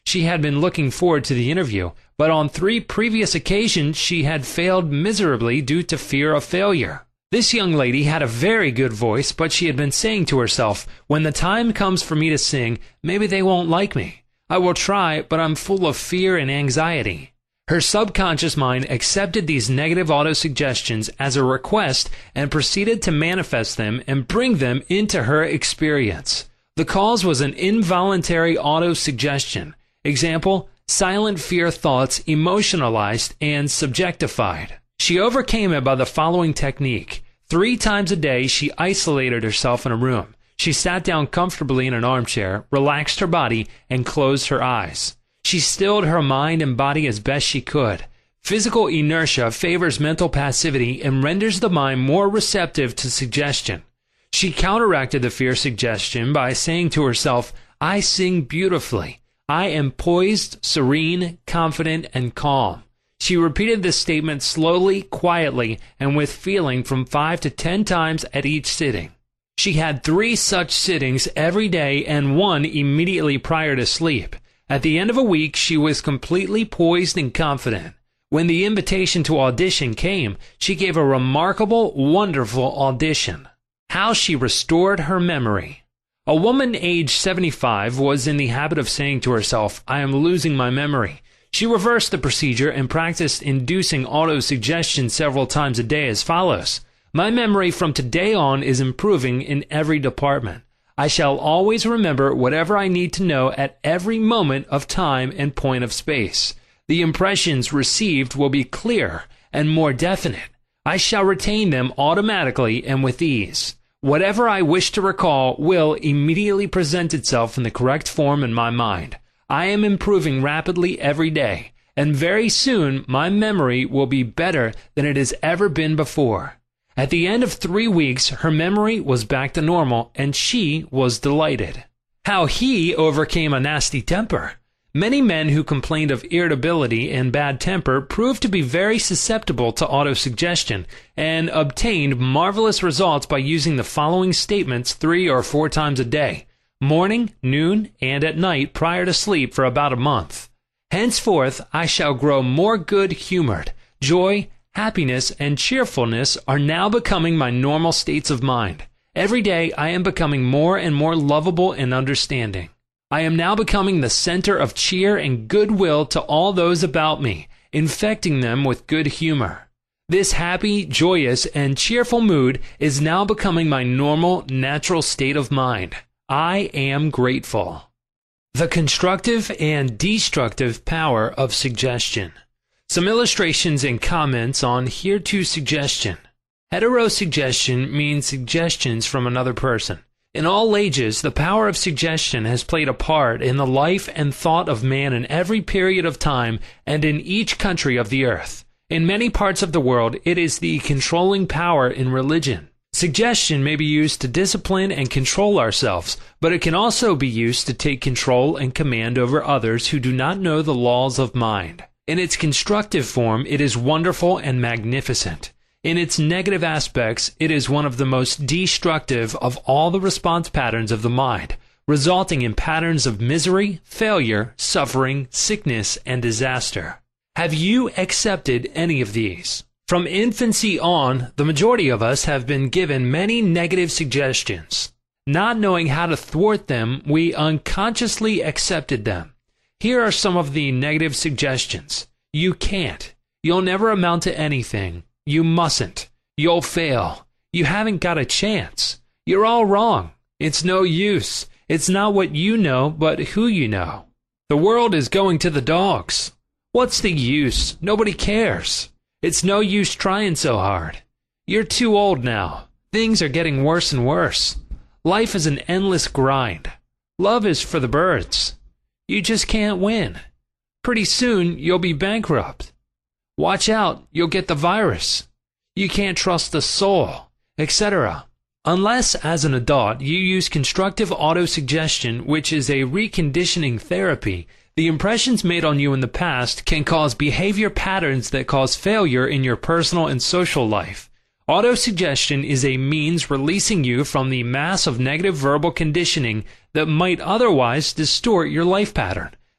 She had been looking forward to the interview, but on 3 previous occasions she had failed miserably due to fear of failure. This young lady had a very good voice, but she had been saying to herself, when the time comes for me to sing, maybe they won't like me. I will try, but I'm full of fear and anxiety. Her subconscious mind accepted these negative autosuggestions as a request and proceeded to manifest them and bring them into her experience. The cause was an involuntary autosuggestion. Example, silent fear thoughts emotionalized and subjectified. She overcame it by the following technique. 3 times a day, she isolated herself in a room. She sat down comfortably in an armchair, relaxed her body, and closed her eyes. She stilled her mind and body as best she could. Physical inertia favors mental passivity and renders the mind more receptive to suggestion. She counteracted the fear suggestion by saying to herself, I sing beautifully. I am poised, serene, confident, and calm. She repeated this statement slowly, quietly, and with feeling from 5 to 10 times at each sitting. She had 3 such sittings every day and 1 immediately prior to sleep. At the end of a week, she was completely poised and confident. When the invitation to audition came, she gave a remarkable, wonderful audition. How she restored her memory. A woman aged 75 was in the habit of saying to herself, I am losing my memory. She reversed the procedure and practiced inducing autosuggestion several times a day as follows. My memory from today on is improving in every department. I shall always remember whatever I need to know at every moment of time and point of space. The impressions received will be clearer and more definite. I shall retain them automatically and with ease. Whatever I wish to recall will immediately present itself in the correct form in my mind. I am improving rapidly every day, and very soon my memory will be better than it has ever been before. At the end of 3 weeks, her memory was back to normal, and she was delighted. How he overcame a nasty temper. Many men who complained of irritability and bad temper proved to be very susceptible to autosuggestion and obtained marvelous results by using the following statements 3 or 4 times a day, morning, noon, and at night prior to sleep for about a month. Henceforth, I shall grow more good-humored. Joy, happiness, and cheerfulness are now becoming my normal states of mind. Every day I am becoming more and more lovable and understanding. I am now becoming the center of cheer and goodwill to all those about me, infecting them with good humor. This happy, joyous, and cheerful mood is now becoming my normal, natural state of mind. I am grateful. The constructive and destructive power of suggestion. Some illustrations and comments on hereto suggestion. Heterosuggestion means suggestions from another person. In all ages, the power of suggestion has played a part in the life and thought of man in every period of time and in each country of the earth. In many parts of the world, it is the controlling power in religion. Suggestion may be used to discipline and control ourselves, but it can also be used to take control and command over others who do not know the laws of mind. In its constructive form, it is wonderful and magnificent. In its negative aspects, it is one of the most destructive of all the response patterns of the mind, resulting in patterns of misery, failure, suffering, sickness, and disaster. Have you accepted any of these? From infancy on, the majority of us have been given many negative suggestions. Not knowing how to thwart them, we unconsciously accepted them. Here are some of the negative suggestions. You can't. You'll never amount to anything. You mustn't. You'll fail. You haven't got a chance. You're all wrong. It's no use. It's not what you know, but who you know. The world is going to the dogs. What's the use? Nobody cares. It's no use trying so hard. You're too old now. Things are getting worse and worse. Life is an endless grind. Love is for the birds. You just can't win. Pretty soon, you'll be bankrupt. Watch out, you'll get the virus. You can't trust the soul, etc. Unless, as an adult, you use constructive autosuggestion, which is a reconditioning therapy, the impressions made on you in the past can cause behavior patterns that cause failure in your personal and social life. Autosuggestion is a means releasing you from the mass of negative verbal conditioning that might otherwise distort your life pattern.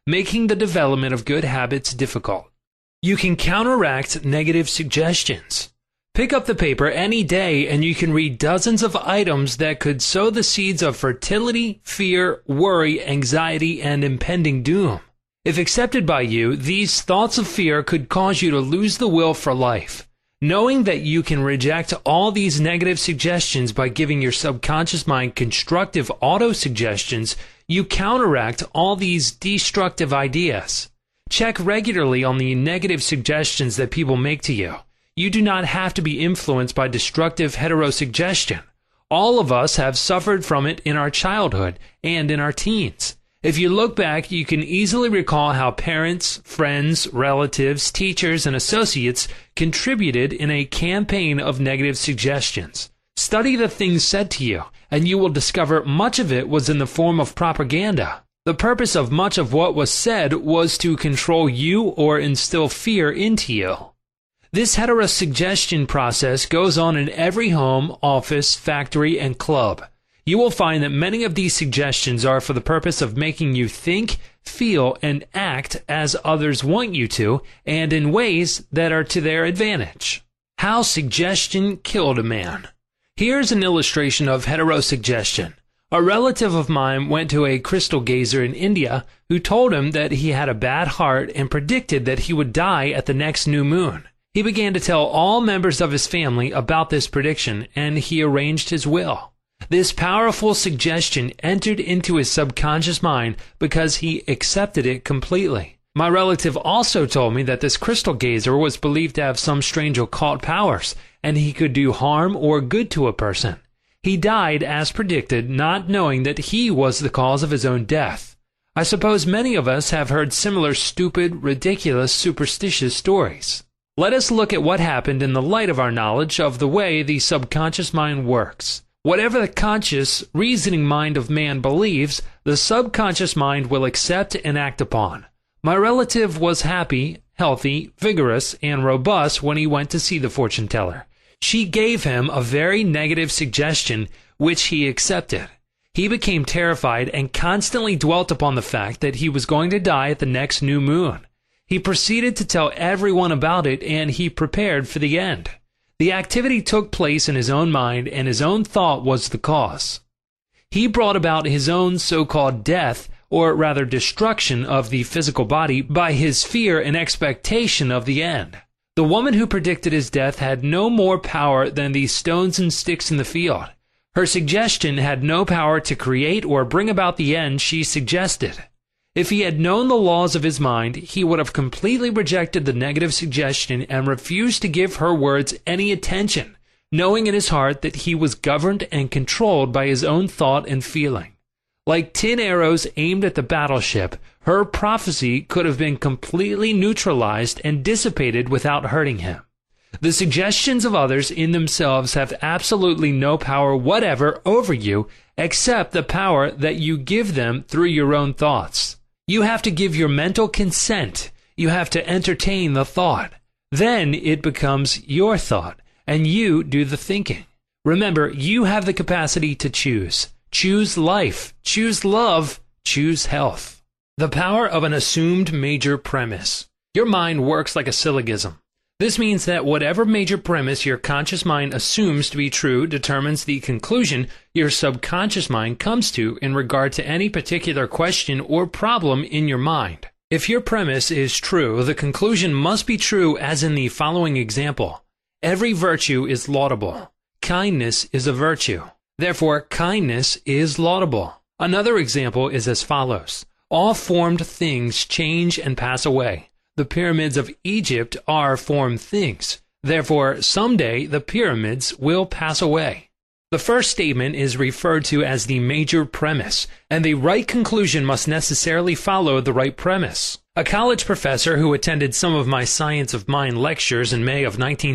making the development of good habits difficult. You can counteract negative suggestions. Pick up the paper any day and you can read dozens of items that could sow the seeds of fertility, fear, worry, anxiety, and impending doom. If accepted by you, these thoughts of fear could cause you to lose the will for life. Knowing that you can reject all these negative suggestions by giving your subconscious mind constructive auto-suggestions, you counteract all these destructive ideas. Check regularly on the negative suggestions that people make to you. You do not have to be influenced by destructive heterosuggestion. All of us have suffered from it in our childhood and in our teens. If you look back, you can easily recall how parents, friends, relatives, teachers, and associates contributed in a campaign of negative suggestions. Study the things said to you, and you will discover much of it was in the form of propaganda. The purpose of much of what was said was to control you or instill fear into you. This heterosuggestion process goes on in every home, office, factory, and club. You will find that many of these suggestions are for the purpose of making you think, feel, and act as others want you to, and in ways that are to their advantage. How suggestion killed a man. Here's an illustration of heterosuggestion. A relative of mine went to a crystal gazer in India who told him that he had a bad heart and predicted that he would die at the next new moon. He began to tell all members of his family about this prediction, and he arranged his will. This powerful suggestion entered into his subconscious mind because he accepted it completely. My relative also told me that this crystal gazer was believed to have some strange occult powers, and he could do harm or good to a person. He died as predicted, not knowing that he was the cause of his own death. I suppose many of us have heard similar stupid, ridiculous, superstitious stories. Let us look at what happened in the light of our knowledge of the way the subconscious mind works. Whatever the conscious, reasoning mind of man believes, the subconscious mind will accept and act upon. My relative was happy, healthy, vigorous, and robust when he went to see the fortune teller. She gave him a very negative suggestion, which he accepted. He became terrified and constantly dwelt upon the fact that he was going to die at the next new moon. He proceeded to tell everyone about it, and he prepared for the end. The activity took place in his own mind, and his own thought was the cause. He brought about his own so-called death, or rather destruction of the physical body, by his fear and expectation of the end. The woman who predicted his death had no more power than the stones and sticks in the field. Her suggestion had no power to create or bring about the end she suggested. If he had known the laws of his mind, he would have completely rejected the negative suggestion and refused to give her words any attention, knowing in his heart that he was governed and controlled by his own thought and feeling. Like tin arrows aimed at the battleship, her prophecy could have been completely neutralized and dissipated without hurting him. The suggestions of others in themselves have absolutely no power whatever over you except the power that you give them through your own thoughts. You have to give your mental consent. You have to entertain the thought. Then it becomes your thought, and you do the thinking. Remember, you have the capacity to choose. Choose life, choose love, choose health. The power of an assumed major premise. Your mind works like a syllogism. This means that whatever major premise your conscious mind assumes to be true determines the conclusion your subconscious mind comes to in regard to any particular question or problem in your mind. If your premise is true, the conclusion must be true, as in the following example. Every virtue is laudable. Kindness is a virtue. Therefore, kindness is laudable. Another example is as follows. All formed things change and pass away. The pyramids of Egypt are formed things. Therefore, someday the pyramids will pass away. The first statement is referred to as the major premise, and the right conclusion must necessarily follow the right premise. A college professor who attended some of my Science of Mind lectures in May of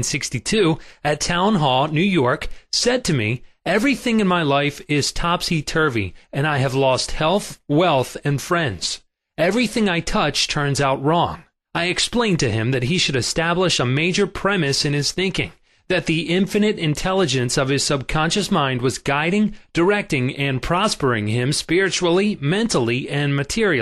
1962 at Town Hall, New York, said to me, "Everything in my life is topsy-turvy, and I have lost health, wealth, and friends. Everything I touch turns out wrong." I explained to him that he should establish a major premise in his thinking, that the infinite intelligence of his subconscious mind was guiding, directing, and prospering him spiritually, mentally, and materially.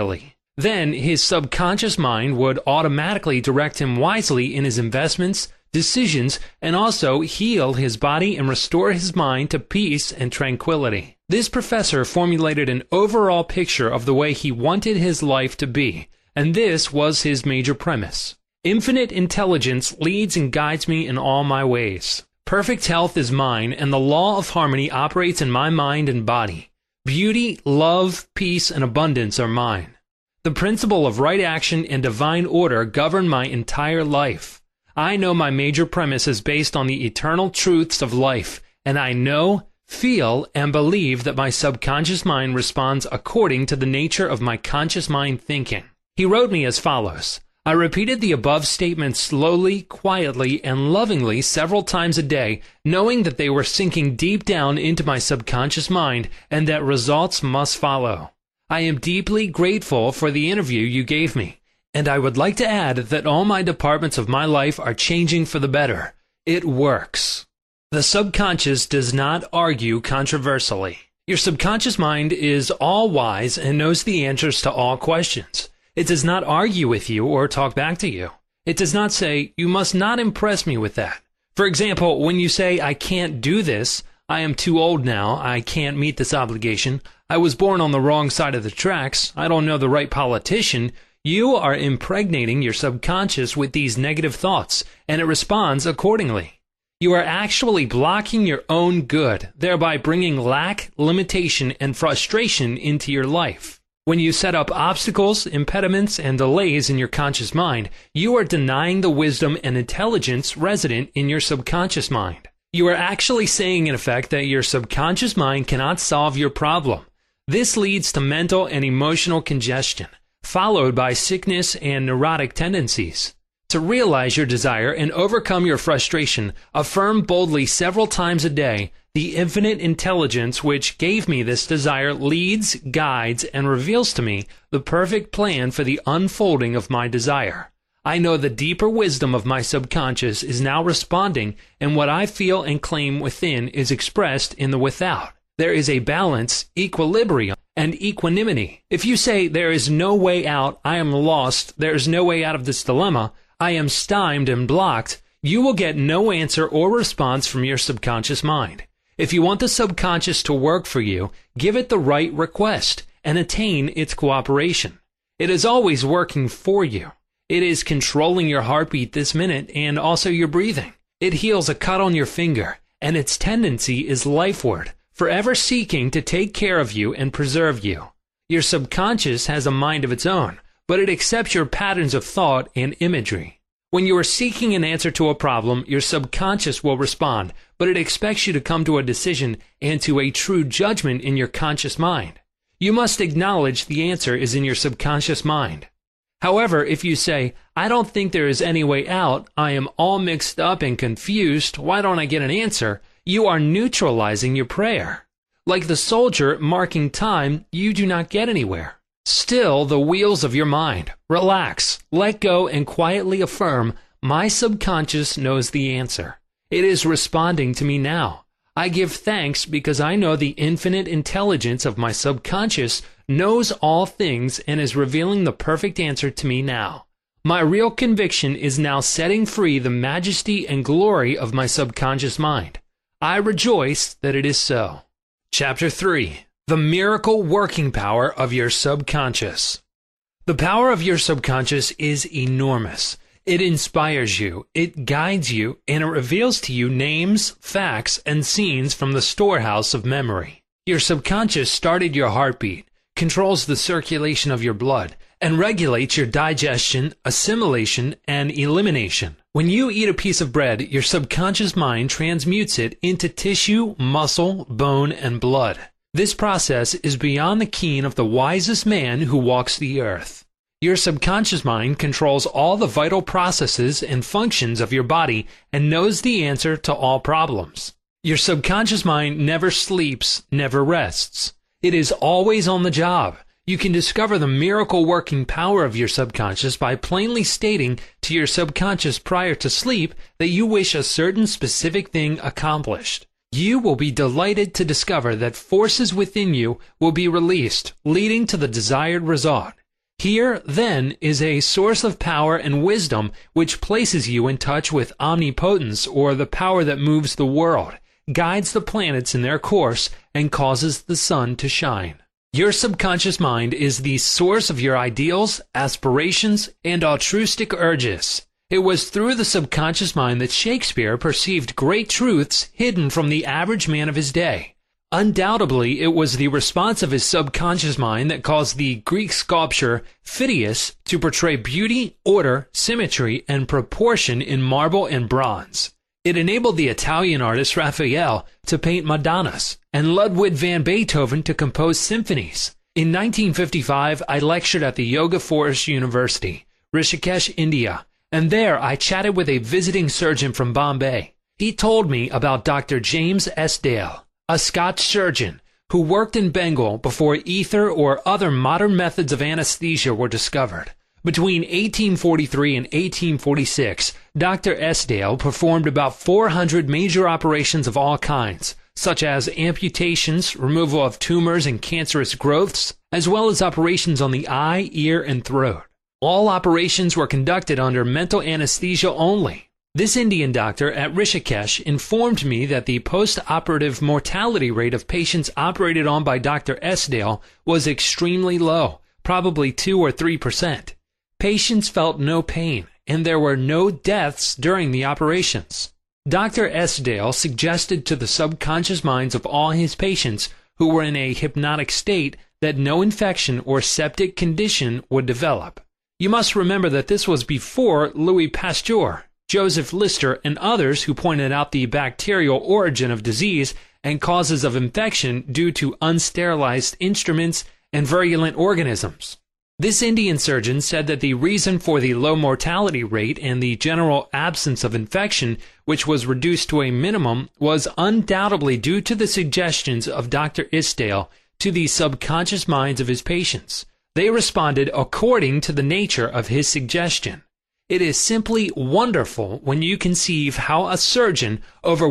Then his subconscious mind would automatically direct him wisely in his investments, decisions, and also heal his body and restore his mind to peace and tranquility. This professor formulated an overall picture of the way he wanted his life to be, and this was his major premise. Infinite intelligence leads and guides me in all my ways. Perfect health is mine, and the law of harmony operates in my mind and body. Beauty, love, peace, and abundance are mine. The principle of right action and divine order govern my entire life. I know my major premise is based on the eternal truths of life, and I know, feel, and believe that my subconscious mind responds according to the nature of my conscious mind thinking. He wrote me as follows. I repeated the above statements slowly, quietly, and lovingly several times a day, knowing that they were sinking deep down into my subconscious mind and that results must follow. I am deeply grateful for the interview you gave me, and I would like to add that all my departments of my life are changing for the better. It works. The subconscious does not argue controversially. Your subconscious mind is all-wise and knows the answers to all questions. It does not argue with you or talk back to you. It does not say, you must not impress me with that. For example, when you say, I can't do this, I am too old now, I can't meet this obligation, I was born on the wrong side of the tracks, I don't know the right politician, you are impregnating your subconscious with these negative thoughts, and it responds accordingly. You are actually blocking your own good, thereby bringing lack, limitation, and frustration into your life. When you set up obstacles, impediments, and delays in your conscious mind, you are denying the wisdom and intelligence resident in your subconscious mind. You are actually saying, in effect, that your subconscious mind cannot solve your problem. This leads to mental and emotional congestion, followed by sickness and neurotic tendencies. To realize your desire and overcome your frustration, affirm boldly several times a day, the infinite intelligence which gave me this desire leads, guides, and reveals to me the perfect plan for the unfolding of my desire. I know the deeper wisdom of my subconscious is now responding, and what I feel and claim within is expressed in the without. There is a balance, equilibrium, and equanimity. If you say, there is no way out, I am lost, there is no way out of this dilemma, I am stymied and blocked, you will get no answer or response from your subconscious mind. If you want the subconscious to work for you, give it the right request and attain its cooperation. It is always working for you. It is controlling your heartbeat this minute and also your breathing. It heals a cut on your finger, and its tendency is lifeward, forever seeking to take care of you and preserve you. Your subconscious has a mind of its own, but it accepts your patterns of thought and imagery. When you are seeking an answer to a problem, your subconscious will respond, but it expects you to come to a decision and to a true judgment in your conscious mind. You must acknowledge the answer is in your subconscious mind. However, if you say, I don't think there is any way out, I am all mixed up and confused, why don't I get an answer? You are neutralizing your prayer. Like the soldier marking time, you do not get anywhere. Still the wheels of your mind. Relax, let go, and quietly affirm, my subconscious knows the answer. It is responding to me now. I give thanks because I know the infinite intelligence of my subconscious knows all things and is revealing the perfect answer to me now. My real conviction is now setting free the majesty and glory of my subconscious mind. I rejoice that it is so. Chapter 3. The miracle working power of your subconscious. The power of your subconscious is enormous. It inspires you, it guides you, and it reveals to you names, facts, and scenes from the storehouse of memory. Your subconscious started your heartbeat, controls the circulation of your blood, and regulates your digestion, assimilation, and elimination. When you eat a piece of bread, your subconscious mind transmutes it into tissue, muscle, bone, and blood. This process is beyond the ken of the wisest man who walks the earth. Your subconscious mind controls all the vital processes and functions of your body and knows the answer to all problems. Your subconscious mind never sleeps, never rests. It is always on the job. You can discover the miracle working power of your subconscious by plainly stating to your subconscious prior to sleep that you wish a certain specific thing accomplished. You will be delighted to discover that forces within you will be released, leading to the desired result. Here, then, is a source of power and wisdom which places you in touch with omnipotence, or the power that moves the world, guides the planets in their course, and causes the sun to shine. Your subconscious mind is the source of your ideals, aspirations, and altruistic urges. It was through the subconscious mind that Shakespeare perceived great truths hidden from the average man of his day. Undoubtedly, it was the response of his subconscious mind that caused the Greek sculptor Phidias to portray beauty, order, symmetry, and proportion in marble and bronze. It enabled the Italian artist Raphael to paint Madonnas, and Ludwig van Beethoven to compose symphonies. In 1955, I lectured at the Yoga Forest University, Rishikesh, India, and there I chatted with a visiting surgeon from Bombay. He told me about Dr. James S. Dale, a Scotch surgeon who worked in Bengal before ether or other modern methods of anesthesia were discovered. Between 1843 and 1846, Dr. S. Dale performed about 400 major operations of all kinds, such as amputations, removal of tumors and cancerous growths, as well as operations on the eye, ear, and throat. All operations were conducted under mental anesthesia only. This Indian doctor at Rishikesh informed me that the post-operative mortality rate of patients operated on by Dr. S. Dale was extremely low, probably 2 or 3%. Patients felt no pain, and there were no deaths during the operations. Dr. S. Dale suggested to the subconscious minds of all his patients who were in a hypnotic state that no infection or septic condition would develop. You must remember that this was before Louis Pasteur, Joseph Lister, and others who pointed out the bacterial origin of disease and causes of infection due to unsterilized instruments and virulent organisms. This Indian surgeon said that the reason for the low mortality rate and the general absence of infection, which was reduced to a minimum, was undoubtedly due to the suggestions of Dr. Isdale to the subconscious minds of his patients. They responded according to the nature of his suggestion. It is simply wonderful when you conceive how a surgeon over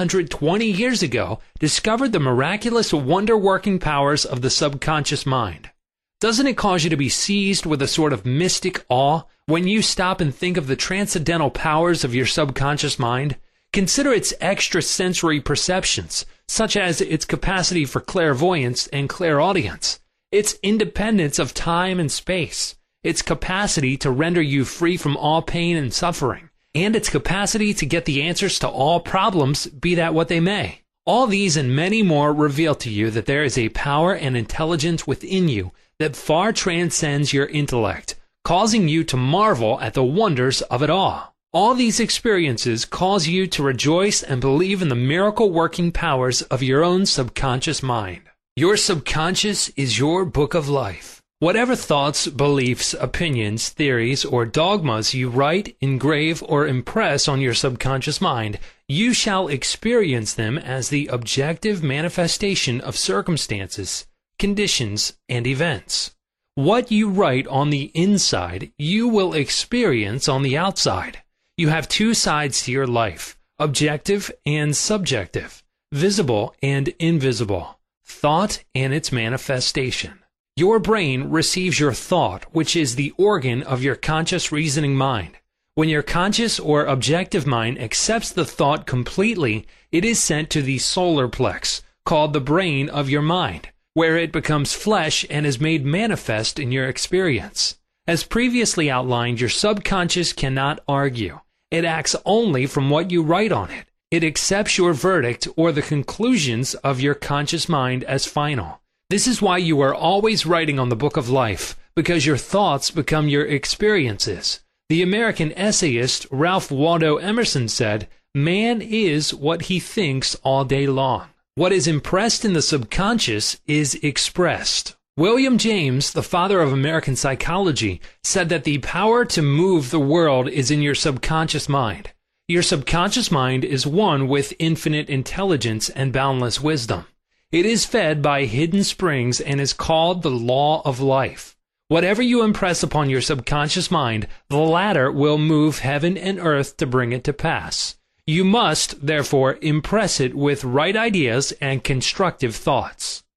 120 years ago discovered the miraculous wonder-working powers of the subconscious mind. Doesn't it cause you to be seized with a sort of mystic awe when you stop and think of the transcendental powers of your subconscious mind? Consider its extrasensory perceptions, such as its capacity for clairvoyance and clairaudience, its independence of time and space, its capacity to render you free from all pain and suffering, and its capacity to get the answers to all problems, be that what they may. All these and many more reveal to you that there is a power and intelligence within you that far transcends your intellect, causing you to marvel at the wonders of it all. All these experiences cause you to rejoice and believe in the miracle-working powers of your own subconscious mind. Your subconscious is your book of life. Whatever thoughts, beliefs, opinions, theories, or dogmas you write, engrave, or impress on your subconscious mind, you shall experience them as the objective manifestation of circumstances, conditions, and events. What you write on the inside, you will experience on the outside. You have two sides to your life, objective and subjective, visible and invisible, thought and its manifestation. Your brain receives your thought, which is the organ of your conscious reasoning mind. When your conscious or objective mind accepts the thought completely, it is sent to the solar plex, called the brain of your mind, where it becomes flesh and is made manifest in your experience. As previously outlined, your subconscious cannot argue. It acts only from what you write on it. It accepts your verdict or the conclusions of your conscious mind as final. This is why you are always writing on the book of life, because your thoughts become your experiences. The American essayist Ralph Waldo Emerson said, "Man is what he thinks all day long." What is impressed in the subconscious is expressed. William James, the father of American psychology, said that the power to move the world is in your subconscious mind. Your subconscious mind is one with infinite intelligence and boundless wisdom. It is fed by hidden springs and is called the law of life. Whatever you impress upon your subconscious mind, the latter will move heaven and earth to bring it to pass. You must, therefore, impress it with right ideas and constructive thoughts.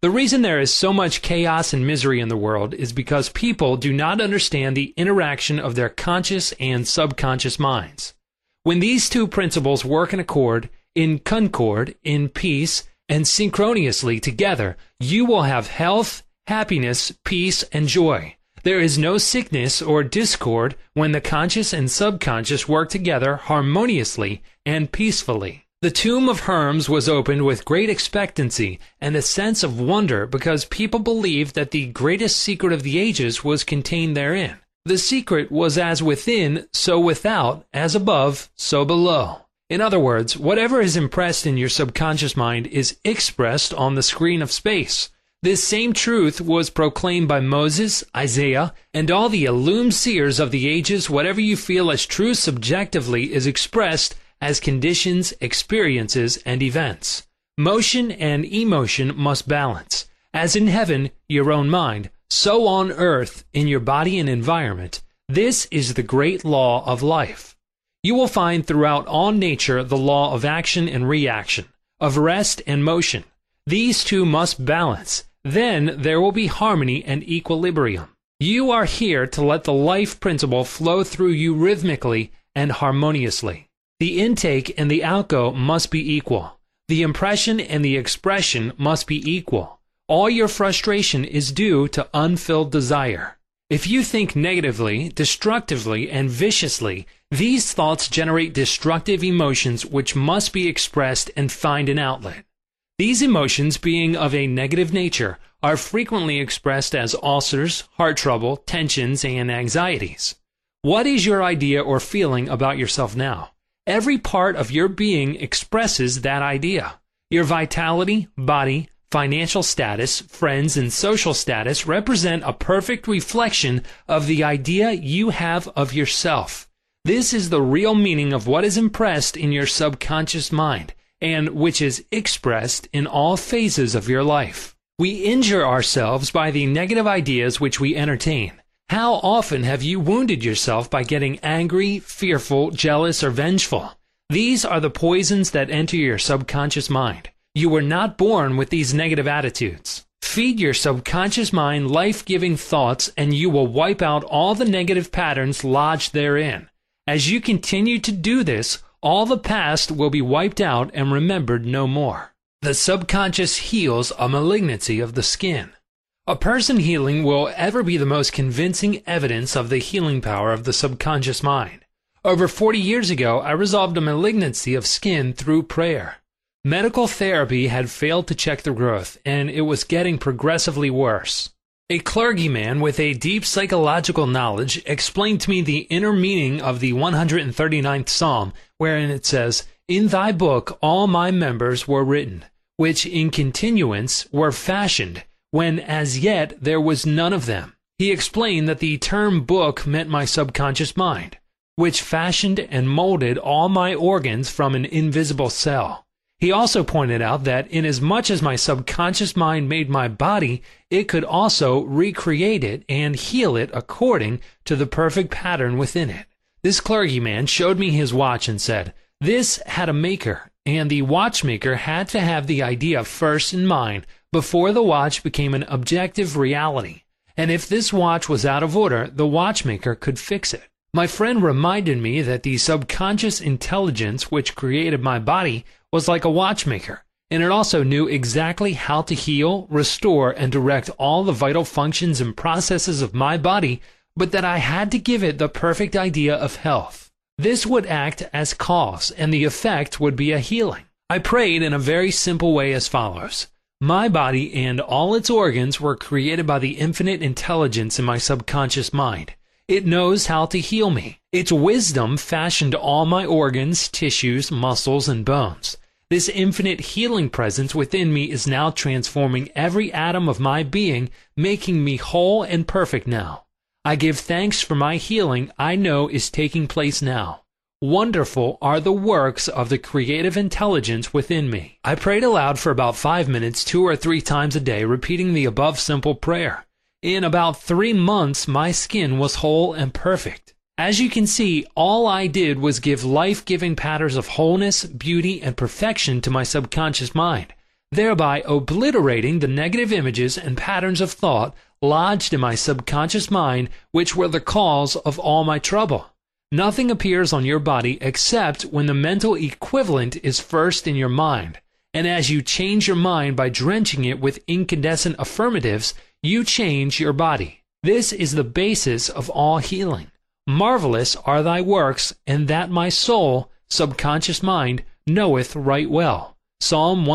The reason there is so much chaos and misery in the world is because people do not understand the interaction of their conscious and subconscious minds. When these two principles work in accord, in concord, in peace, and synchronously together, you will have health, happiness, peace, and joy. There is no sickness or discord when the conscious and subconscious work together harmoniously and peacefully. The tomb of Hermes was opened with great expectancy and a sense of wonder because people believed that the greatest secret of the ages was contained therein. The secret was as within, so without, as above, so below. In other words, whatever is impressed in your subconscious mind is expressed on the screen of space. This same truth was proclaimed by Moses, Isaiah, and all the illumined seers of the ages. Whatever you feel as true subjectively is expressed as conditions, experiences, and events. Motion and emotion must balance. As in heaven, your own mind, so on earth, in your body and environment. This is the great law of life. You will find throughout all nature the law of action and reaction, of rest and motion. These two must balance. Then there will be harmony and equilibrium. You are here to let the life principle flow through you rhythmically and harmoniously. The intake and the outgo must be equal. The impression and the expression must be equal. All your frustration is due to unfilled desire. If you think negatively, destructively, and viciously, these thoughts generate destructive emotions which must be expressed and find an outlet. These emotions, being of a negative nature, are frequently expressed as ulcers, heart trouble, tensions, and anxieties. What is your idea or feeling about yourself now? Every part of your being expresses that idea. Your vitality, body, financial status, friends, and social status represent a perfect reflection of the idea you have of yourself. This is the real meaning of what is impressed in your subconscious mind, and which is expressed in all phases of your life. We injure ourselves by the negative ideas which we entertain. How often have you wounded yourself by getting angry, fearful, jealous, or vengeful? These are the poisons that enter your subconscious mind. You were not born with these negative attitudes. Feed your subconscious mind life-giving thoughts and you will wipe out all the negative patterns lodged therein. As you continue to do this, all the past will be wiped out and remembered no more. The subconscious heals a malignancy of the skin. A person healing will ever be the most convincing evidence of the healing power of the subconscious mind. Over 40 years ago, I resolved a malignancy of skin through prayer. Medical therapy had failed to check the growth, and it was getting progressively worse. A clergyman with a deep psychological knowledge explained to me the inner meaning of the 139th Psalm, wherein it says, "In thy book all my members were written, which in continuance were fashioned, when as yet there was none of them." He explained that the term book meant my subconscious mind, which fashioned and molded all my organs from an invisible cell. He also pointed out that inasmuch as my subconscious mind made my body, it could also recreate it and heal it according to the perfect pattern within it. This clergyman showed me his watch and said, "This had a maker, and the watchmaker had to have the idea first in mind before the watch became an objective reality. And if this watch was out of order, the watchmaker could fix it." My friend reminded me that the subconscious intelligence which created my body was like a watchmaker, and it also knew exactly how to heal, restore, and direct all the vital functions and processes of my body, but that I had to give it the perfect idea of health. This would act as cause, and the effect would be a healing. I prayed in a very simple way as follows. My body and all its organs were created by the infinite intelligence in my subconscious mind. It knows how to heal me. Its wisdom fashioned all my organs, tissues, muscles, and bones. This infinite healing presence within me is now transforming every atom of my being, making me whole and perfect now. I give thanks for my healing I know is taking place now. Wonderful are the works of the creative intelligence within me. I prayed aloud for about 5 minutes 2 or 3 times a day, repeating the above simple prayer. In about 3 months, my skin was whole and perfect. As you can see, all I did was give life-giving patterns of wholeness, beauty, and perfection to my subconscious mind. thereby obliterating the negative images and patterns of thought lodged in my subconscious mind, which were the cause of all my trouble. Nothing appears on your body except when the mental equivalent is first in your mind, and as you change your mind by drenching it with incandescent affirmatives, you change your body. This is the basis of all healing. Marvelous are thy works, and that my soul, subconscious mind, knoweth right well. Psalm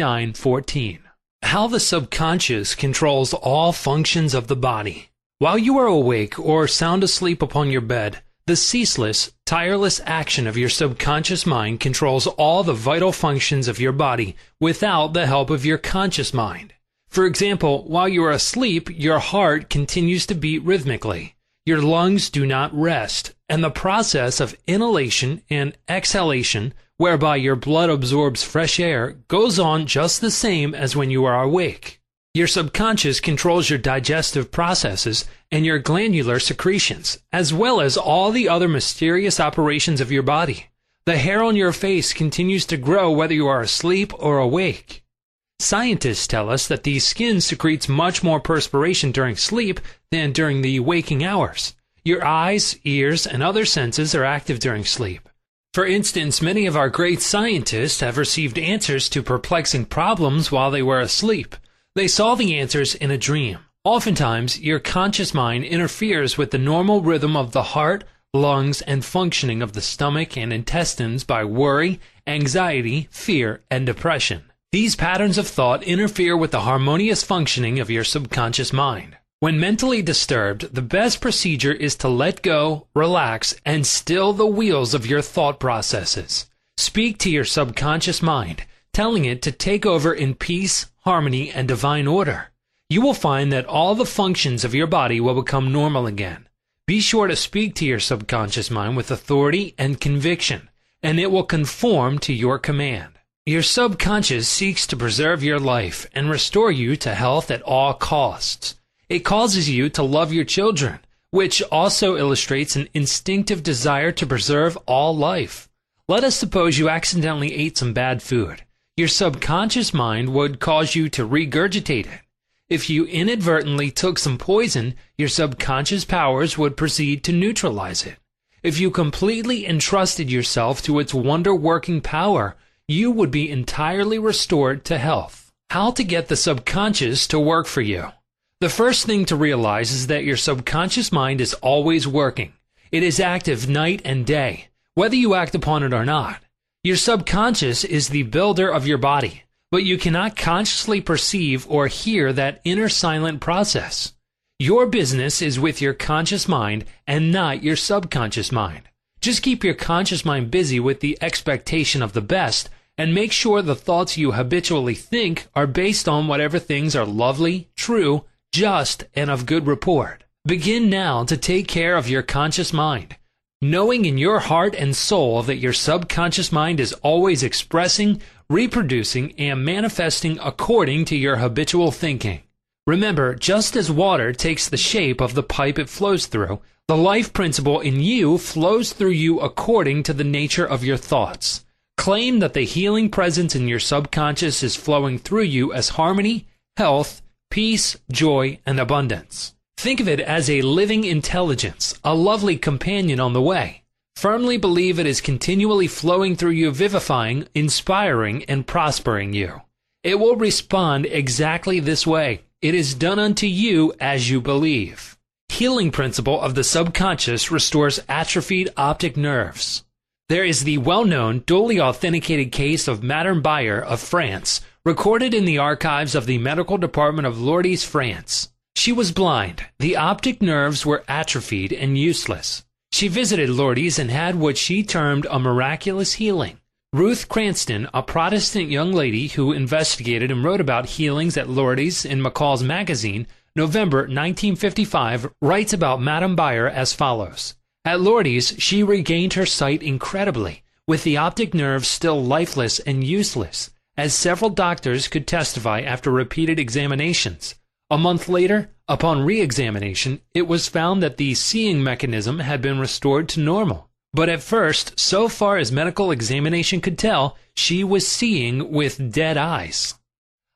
139:14. How the subconscious controls all functions of the body. While you are awake or sound asleep upon your bed, the ceaseless, tireless action of your subconscious mind controls all the vital functions of your body without the help of your conscious mind. For example, while you are asleep, your heart continues to beat rhythmically. Your lungs do not rest, and the process of inhalation and exhalation, whereby your blood absorbs fresh air, goes on just the same as when you are awake. Your subconscious controls your digestive processes and your glandular secretions, as well as all the other mysterious operations of your body. The hair on your face continues to grow whether you are asleep or awake. Scientists tell us that the skin secretes much more perspiration during sleep than during the waking hours. Your eyes, ears, and other senses are active during sleep. For instance, many of our great scientists have received answers to perplexing problems while they were asleep. They saw the answers in a dream. Oftentimes, your conscious mind interferes with the normal rhythm of the heart, lungs, and functioning of the stomach and intestines by worry, anxiety, fear, and depression. These patterns of thought interfere with the harmonious functioning of your subconscious mind. When mentally disturbed, the best procedure is to let go, relax, and still the wheels of your thought processes. Speak to your subconscious mind, telling it to take over in peace, harmony, and divine order. You will find that all the functions of your body will become normal again. Be sure to speak to your subconscious mind with authority and conviction, and it will conform to your command. Your subconscious seeks to preserve your life and restore you to health at all costs. It causes you to love your children, which also illustrates an instinctive desire to preserve all life. Let us suppose you accidentally ate some bad food. Your subconscious mind would cause you to regurgitate it. If you inadvertently took some poison, your subconscious powers would proceed to neutralize it. If you completely entrusted yourself to its wonder-working power, you would be entirely restored to health. How to get the subconscious to work for you? The first thing to realize is that your subconscious mind is always working. It is active night and day, whether you act upon it or not. Your subconscious is the builder of your body, but you cannot consciously perceive or hear that inner silent process. Your business is with your conscious mind and not your subconscious mind. Just keep your conscious mind busy with the expectation of the best, and make sure the thoughts you habitually think are based on whatever things are lovely, true, just, and of good report. Begin now to take care of your conscious mind, knowing in your heart and soul that your subconscious mind is always expressing, reproducing, and manifesting according to your habitual thinking. Remember, just as water takes the shape of the pipe it flows through, the life principle in you flows through you according to the nature of your thoughts. Claim that the healing presence in your subconscious is flowing through you as harmony, health, peace, joy, and abundance. Think of it as a living intelligence, a lovely companion on the way. Firmly believe it is continually flowing through you, vivifying, inspiring, and prospering you. It will respond exactly this way. It is done unto you as you believe. Healing principle of the subconscious restores atrophied optic nerves. There is the well-known, duly authenticated case of Madame Bayer of France, recorded in the archives of the Medical Department of Lourdes, France. She was blind. The optic nerves were atrophied and useless. She visited Lourdes and had what she termed a miraculous healing. Ruth Cranston, a Protestant young lady who investigated and wrote about healings at Lourdes in McCall's magazine, November 1955, writes about Madame Bayer as follows. At Lourdes, she regained her sight incredibly, with the optic nerves still lifeless and useless, as several doctors could testify after repeated examinations. A month later, upon re-examination, it was found that the seeing mechanism had been restored to normal. But at first, so far as medical examination could tell, she was seeing with dead eyes.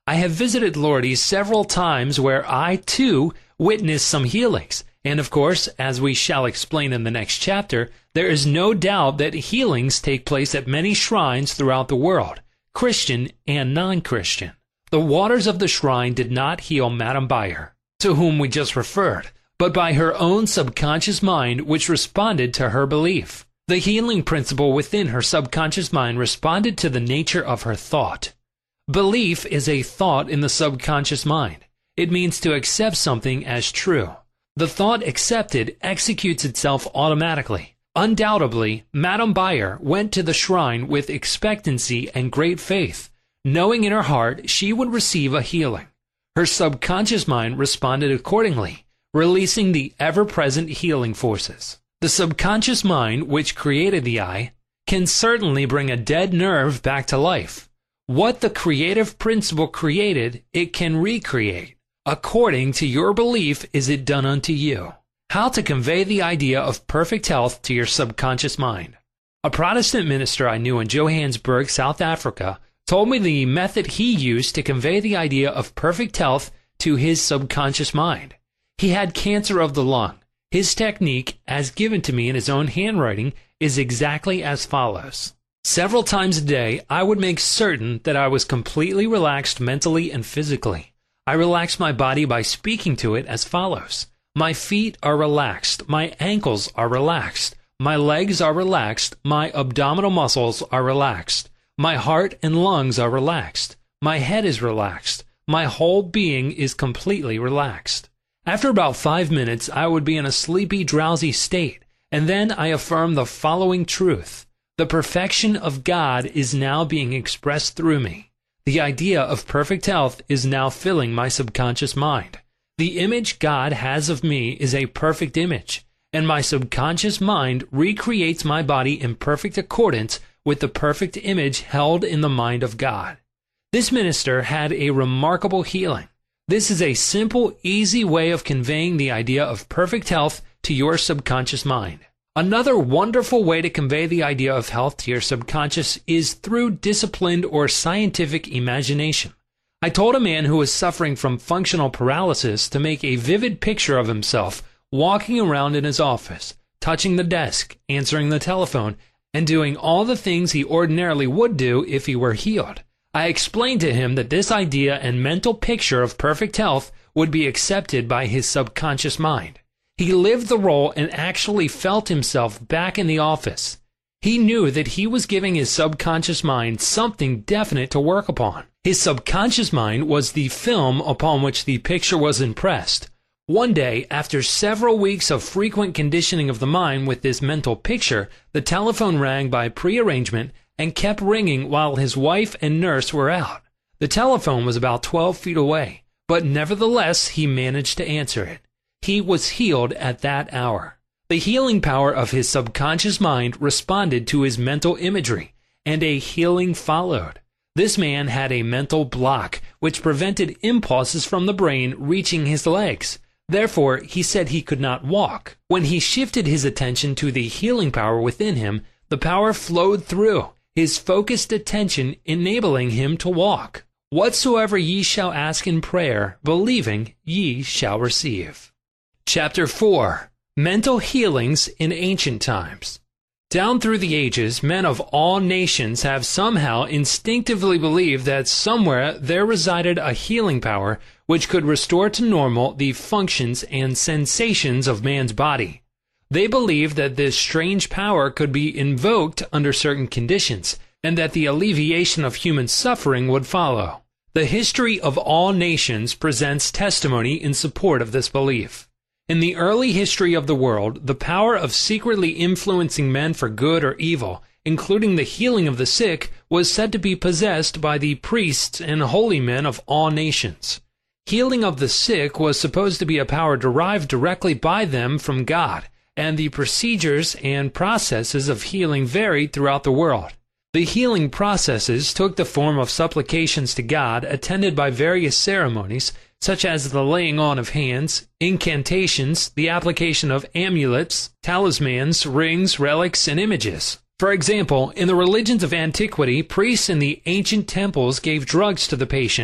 I have visited Lourdes several times where I, too, witnessed some healings. And of course, as we shall explain in the next chapter, there is no doubt that healings take place at many shrines throughout the world, Christian and non-Christian. The waters of the shrine did not heal Madame Bayer, to whom we just referred, but by her own subconscious mind, which responded to her belief. The healing principle within her subconscious mind responded to the nature of her thought. Belief is a thought in the subconscious mind. It means to accept something as true. The thought accepted executes itself automatically. Undoubtedly, Madame Bayer went to the shrine with expectancy and great faith, knowing in her heart she would receive a healing. Her subconscious mind responded accordingly, releasing the ever-present healing forces. The subconscious mind, which created the eye, can certainly bring a dead nerve back to life. What the creative principle created, it can recreate. According to your belief is it done unto you. How to convey the idea of perfect health to your subconscious mind. A Protestant minister I knew in Johannesburg, South Africa, told me the method he used to convey the idea of perfect health to his subconscious mind. He had cancer of the lung. His technique, as given to me in his own handwriting, is exactly as follows. Several times a day, I would make certain that I was completely relaxed mentally and physically. I relaxed my body by speaking to it as follows. My feet are relaxed. My ankles are relaxed. My legs are relaxed. My abdominal muscles are relaxed. My heart and lungs are relaxed. My head is relaxed. My whole being is completely relaxed. After about 5 minutes, I would be in a sleepy, drowsy state, and then I affirm the following truth. The perfection of God is now being expressed through me. The idea of perfect health is now filling my subconscious mind. The image God has of me is a perfect image, and my subconscious mind recreates my body in perfect accordance with the perfect image held in the mind of God. This minister had a remarkable healing. This is a simple, easy way of conveying the idea of perfect health to your subconscious mind. Another wonderful way to convey the idea of health to your subconscious is through disciplined or scientific imagination. I told a man who was suffering from functional paralysis to make a vivid picture of himself walking around in his office, touching the desk, answering the telephone, and doing all the things he ordinarily would do if he were healed. I explained to him that this idea and mental picture of perfect health would be accepted by his subconscious mind. He lived the role and actually felt himself back in the office. He knew that he was giving his subconscious mind something definite to work upon. His subconscious mind was the film upon which the picture was impressed. One day, after several weeks of frequent conditioning of the mind with this mental picture, the telephone rang by prearrangement and kept ringing while his wife and nurse were out. The telephone was about 12 feet away, but nevertheless he managed to answer it. He was healed at that hour. The healing power of his subconscious mind responded to his mental imagery, and a healing followed. This man had a mental block which prevented impulses from the brain reaching his legs. Therefore, he said he could not walk. When he shifted his attention to the healing power within him, the power flowed through his focused attention, enabling him to walk. Whatsoever ye shall ask in prayer, believing, ye shall receive. Chapter 4. Mental Healings in Ancient Times. Down through the ages, men of all nations have somehow instinctively believed that somewhere there resided a healing power which could restore to normal the functions and sensations of man's body. They believed that this strange power could be invoked under certain conditions, and that the alleviation of human suffering would follow. The history of all nations presents testimony in support of this belief. In the early history of the world, the power of secretly influencing men for good or evil, including the healing of the sick, was said to be possessed by the priests and holy men of all nations. Healing of the sick was supposed to be a power derived directly by them from God, and the procedures and processes of healing varied throughout the world. The healing processes took the form of supplications to God, attended by various ceremonies, such as the laying on of hands, incantations, the application of amulets, talismans, rings, relics, and images. For example, in the religions of antiquity, priests in the ancient temples gave drugs to the patient,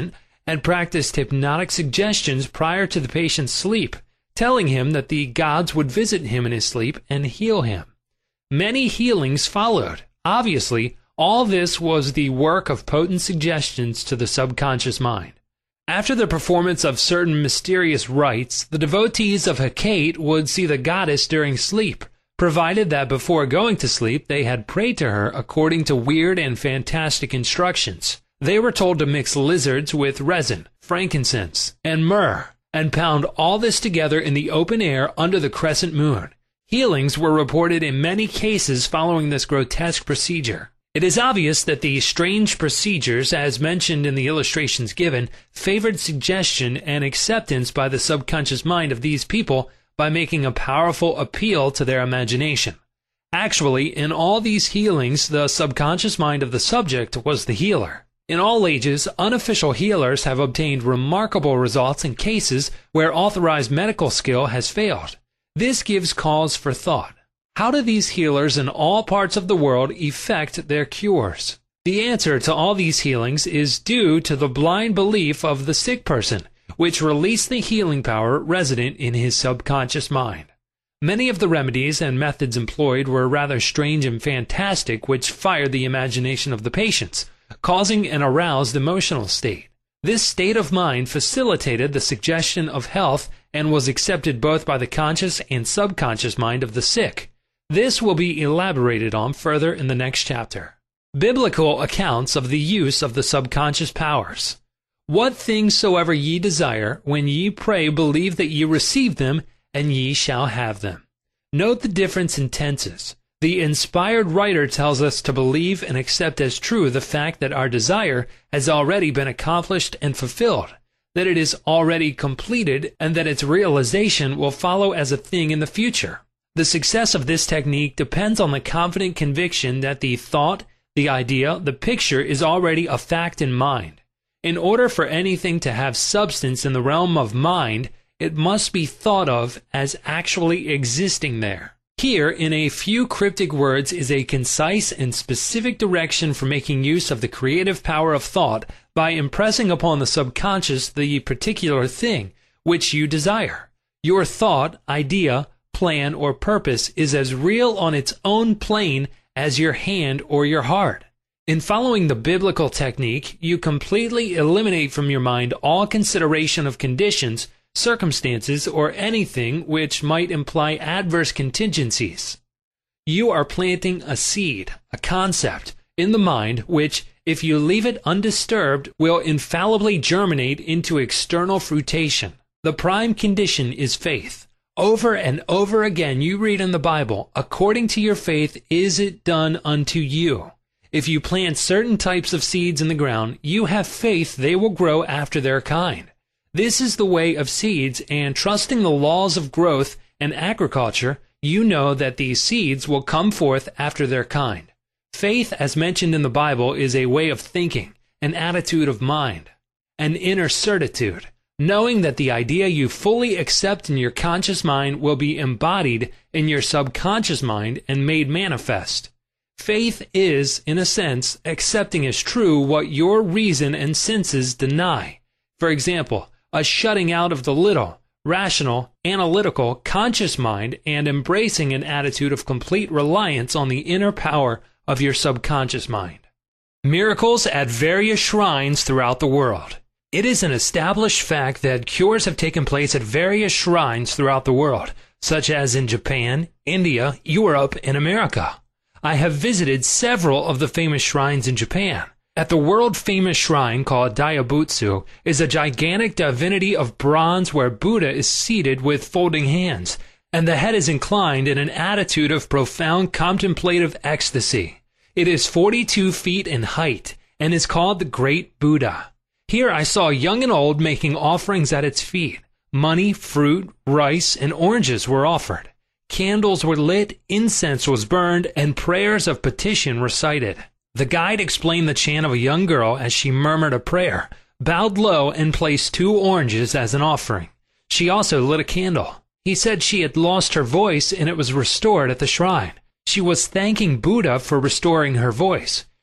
and practiced hypnotic suggestions prior to the patient's sleep, telling him that the gods would visit him in his sleep and heal him. Many healings followed. Obviously, all this was the work of potent suggestions to the subconscious mind. After the performance of certain mysterious rites, the devotees of Hecate would see the goddess during sleep, provided that before going to sleep they had prayed to her according to weird and fantastic instructions. They were told to mix lizards with resin, frankincense, and myrrh, and pound all this together in the open air under the crescent moon. Healings were reported in many cases following this grotesque procedure. It is obvious that the strange procedures, as mentioned in the illustrations given, favored suggestion and acceptance by the subconscious mind of these people by making a powerful appeal to their imagination. Actually, in all these healings, the subconscious mind of the subject was the healer. In all ages, unofficial healers have obtained remarkable results in cases where authorized medical skill has failed. This gives cause for thought. How do these healers in all parts of the world effect their cures? The answer to all these healings is due to the blind belief of the sick person, which released the healing power resident in his subconscious mind. Many of the remedies and methods employed were rather strange and fantastic, which fired the imagination of the patients, causing an aroused emotional state. This state of mind facilitated the suggestion of health and was accepted both by the conscious and subconscious mind of the sick. This will be elaborated on further in the next chapter. Biblical accounts of the use of the subconscious powers. What things soever ye desire, when ye pray, believe that ye receive them, and ye shall have them. Note the difference in tenses. The inspired writer tells us to believe and accept as true the fact that our desire has already been accomplished and fulfilled, that it is already completed, and that its realization will follow as a thing in the future. The success of this technique depends on the confident conviction that the thought, the idea, the picture is already a fact in mind. In order for anything to have substance in the realm of mind, it must be thought of as actually existing there. Here, in a few cryptic words, is a concise and specific direction for making use of the creative power of thought by impressing upon the subconscious the particular thing which you desire. Your thought, idea, plan, or purpose is as real on its own plane as your hand or your heart. In following the biblical technique, you completely eliminate from your mind all consideration of conditions, circumstances, or anything which might imply adverse contingencies. You are planting a seed, a concept, in the mind which, if you leave it undisturbed, will infallibly germinate into external fruition. The prime condition is faith. Over and over again you read in the Bible, according to your faith is it done unto you. If you plant certain types of seeds in the ground, you have faith they will grow after their kind. This is the way of seeds, and trusting the laws of growth and agriculture, you know that these seeds will come forth after their kind. Faith, as mentioned in the Bible, is a way of thinking, an attitude of mind, an inner certitude, knowing that the idea you fully accept in your conscious mind will be embodied in your subconscious mind and made manifest. Faith is, in a sense, accepting as true what your reason and senses deny. For example, a shutting out of the little, rational, analytical, conscious mind and embracing an attitude of complete reliance on the inner power of your subconscious mind. Miracles at various shrines throughout the world. It is an established fact that cures have taken place at various shrines throughout the world, such as in Japan, India, Europe, and America. I have visited several of the famous shrines in Japan. At the world-famous shrine called Daibutsu is a gigantic divinity of bronze where Buddha is seated with folding hands, and the head is inclined in an attitude of profound contemplative ecstasy. It is 42 feet in height and is called the Great Buddha. Here I saw young and old making offerings at its feet. Money, fruit, rice, and oranges were offered. Candles were lit, incense was burned, and prayers of petition recited. The guide explained the chant of a young girl as she murmured a prayer, bowed low, and placed 2 oranges as an offering. She also lit a candle. He said she had lost her voice and it was restored at the shrine. She was thanking Buddha for restoring her voice.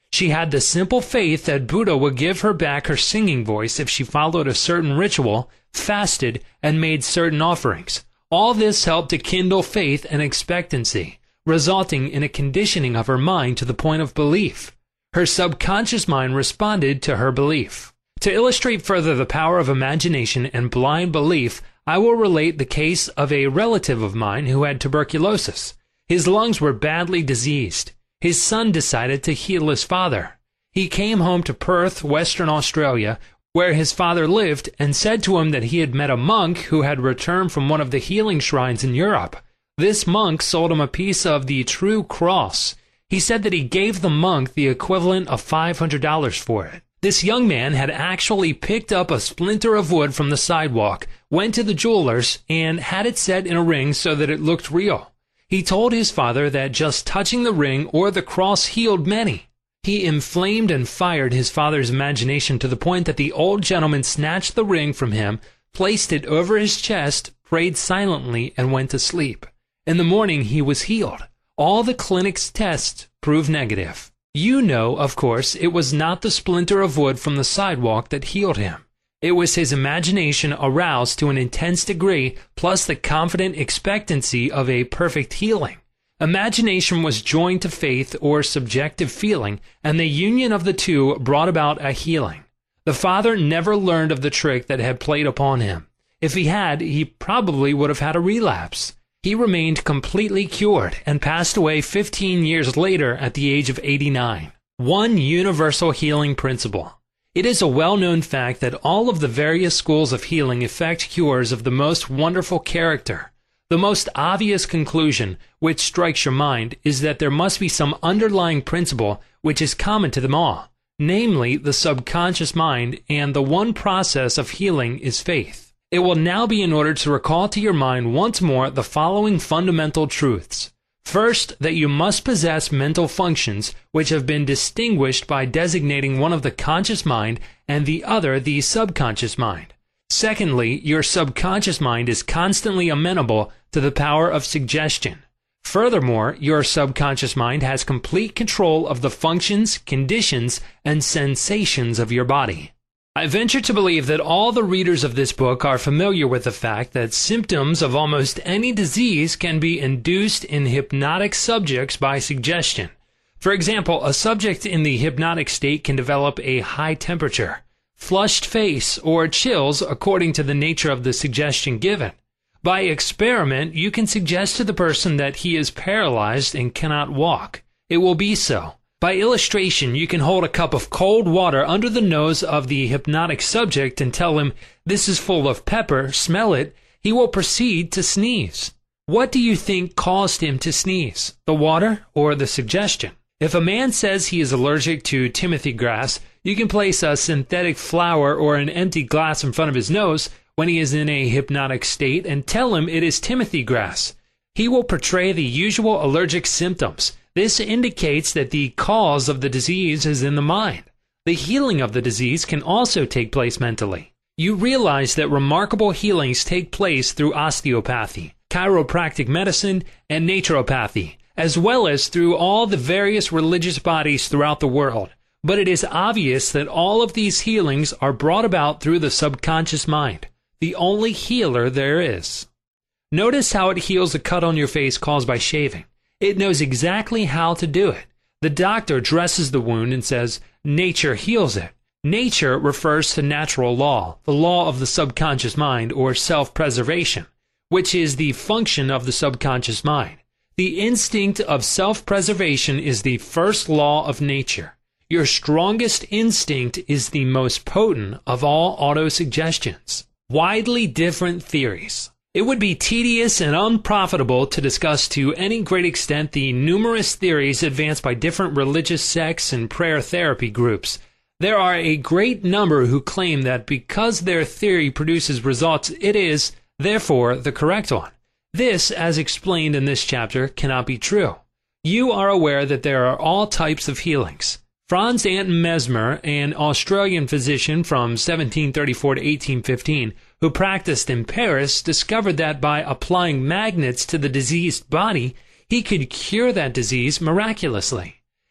She had the simple faith that Buddha would give her back her singing voice if she followed a certain ritual, fasted, and made certain offerings. All this helped to kindle faith and expectancy, resulting in a conditioning of her mind to the point of belief. Her subconscious mind responded to her belief. To illustrate further the power of imagination and blind belief, I will relate the case of a relative of mine who had tuberculosis. His lungs were badly diseased. His son decided to heal his father. He came home to Perth, Western Australia, where his father lived, and said to him that he had met a monk who had returned from one of the healing shrines in Europe. This monk sold him a piece of the true cross. He said that he gave the monk the equivalent of $500 for it. This young man had actually picked up a splinter of wood from the sidewalk, went to the jeweler's, and had it set in a ring so that it looked real. He told his father that just touching the ring or the cross healed many. He inflamed and fired his father's imagination to the point that the old gentleman snatched the ring from him, placed it over his chest, prayed silently, and went to sleep. In the morning he was healed. All the clinic's tests proved negative. You know, of course, it was not the splinter of wood from the sidewalk that healed him. It was his imagination aroused to an intense degree, plus the confident expectancy of a perfect healing. Imagination was joined to faith or subjective feeling, and the union of the two brought about a healing. The father never learned of the trick that had played upon him. If he had, he probably would have had a relapse. He remained completely cured and passed away 15 years later at the age of 89. One universal healing principle. It is a well-known fact that all of the various schools of healing effect cures of the most wonderful character. The most obvious conclusion, which strikes your mind, is that there must be some underlying principle which is common to them all, namely the subconscious mind, and the one process of healing is faith. It will now be in order to recall to your mind once more the following fundamental truths. First, that you must possess mental functions which have been distinguished by designating one of the conscious mind and the other the subconscious mind. Secondly, your subconscious mind is constantly amenable to the power of suggestion. Furthermore, your subconscious mind has complete control of the functions, conditions, and sensations of your body. I venture to believe that all the readers of this book are familiar with the fact that symptoms of almost any disease can be induced in hypnotic subjects by suggestion. For example, a subject in the hypnotic state can develop a high temperature, flushed face, or chills according to the nature of the suggestion given. By experiment, you can suggest to the person that he is paralyzed and cannot walk. It will be so. By illustration, you can hold a cup of cold water under the nose of the hypnotic subject and tell him, "This is full of pepper, smell it." He will proceed to sneeze. What do you think caused him to sneeze? The water or the suggestion? If a man says he is allergic to Timothy grass, you can place a synthetic flower or an empty glass in front of his nose when he is in a hypnotic state and tell him it is Timothy grass. He will portray the usual allergic symptoms. This indicates that the cause of the disease is in the mind. The healing of the disease can also take place mentally. You realize that remarkable healings take place through osteopathy, chiropractic medicine, and naturopathy, as well as through all the various religious bodies throughout the world. But it is obvious that all of these healings are brought about through the subconscious mind, the only healer there is. Notice how it heals a cut on your face caused by shaving. It knows exactly how to do it. The doctor dresses the wound and says, "Nature heals it." Nature refers to natural law, the law of the subconscious mind, or self-preservation, which is the function of the subconscious mind. The instinct of self-preservation is the first law of nature. Your strongest instinct is the most potent of all autosuggestions. Widely different theories. It would be tedious and unprofitable to discuss to any great extent the numerous theories advanced by different religious sects and prayer therapy groups. There are a great number who claim that because their theory produces results, it is, therefore, the correct one. This, as explained in this chapter, cannot be true. You are aware that there are all types of healings. Franz Anton Mesmer, an Australian physician from 1734 to 1815, who practiced in Paris, discovered that by applying magnets to the diseased body, he could cure that disease miraculously.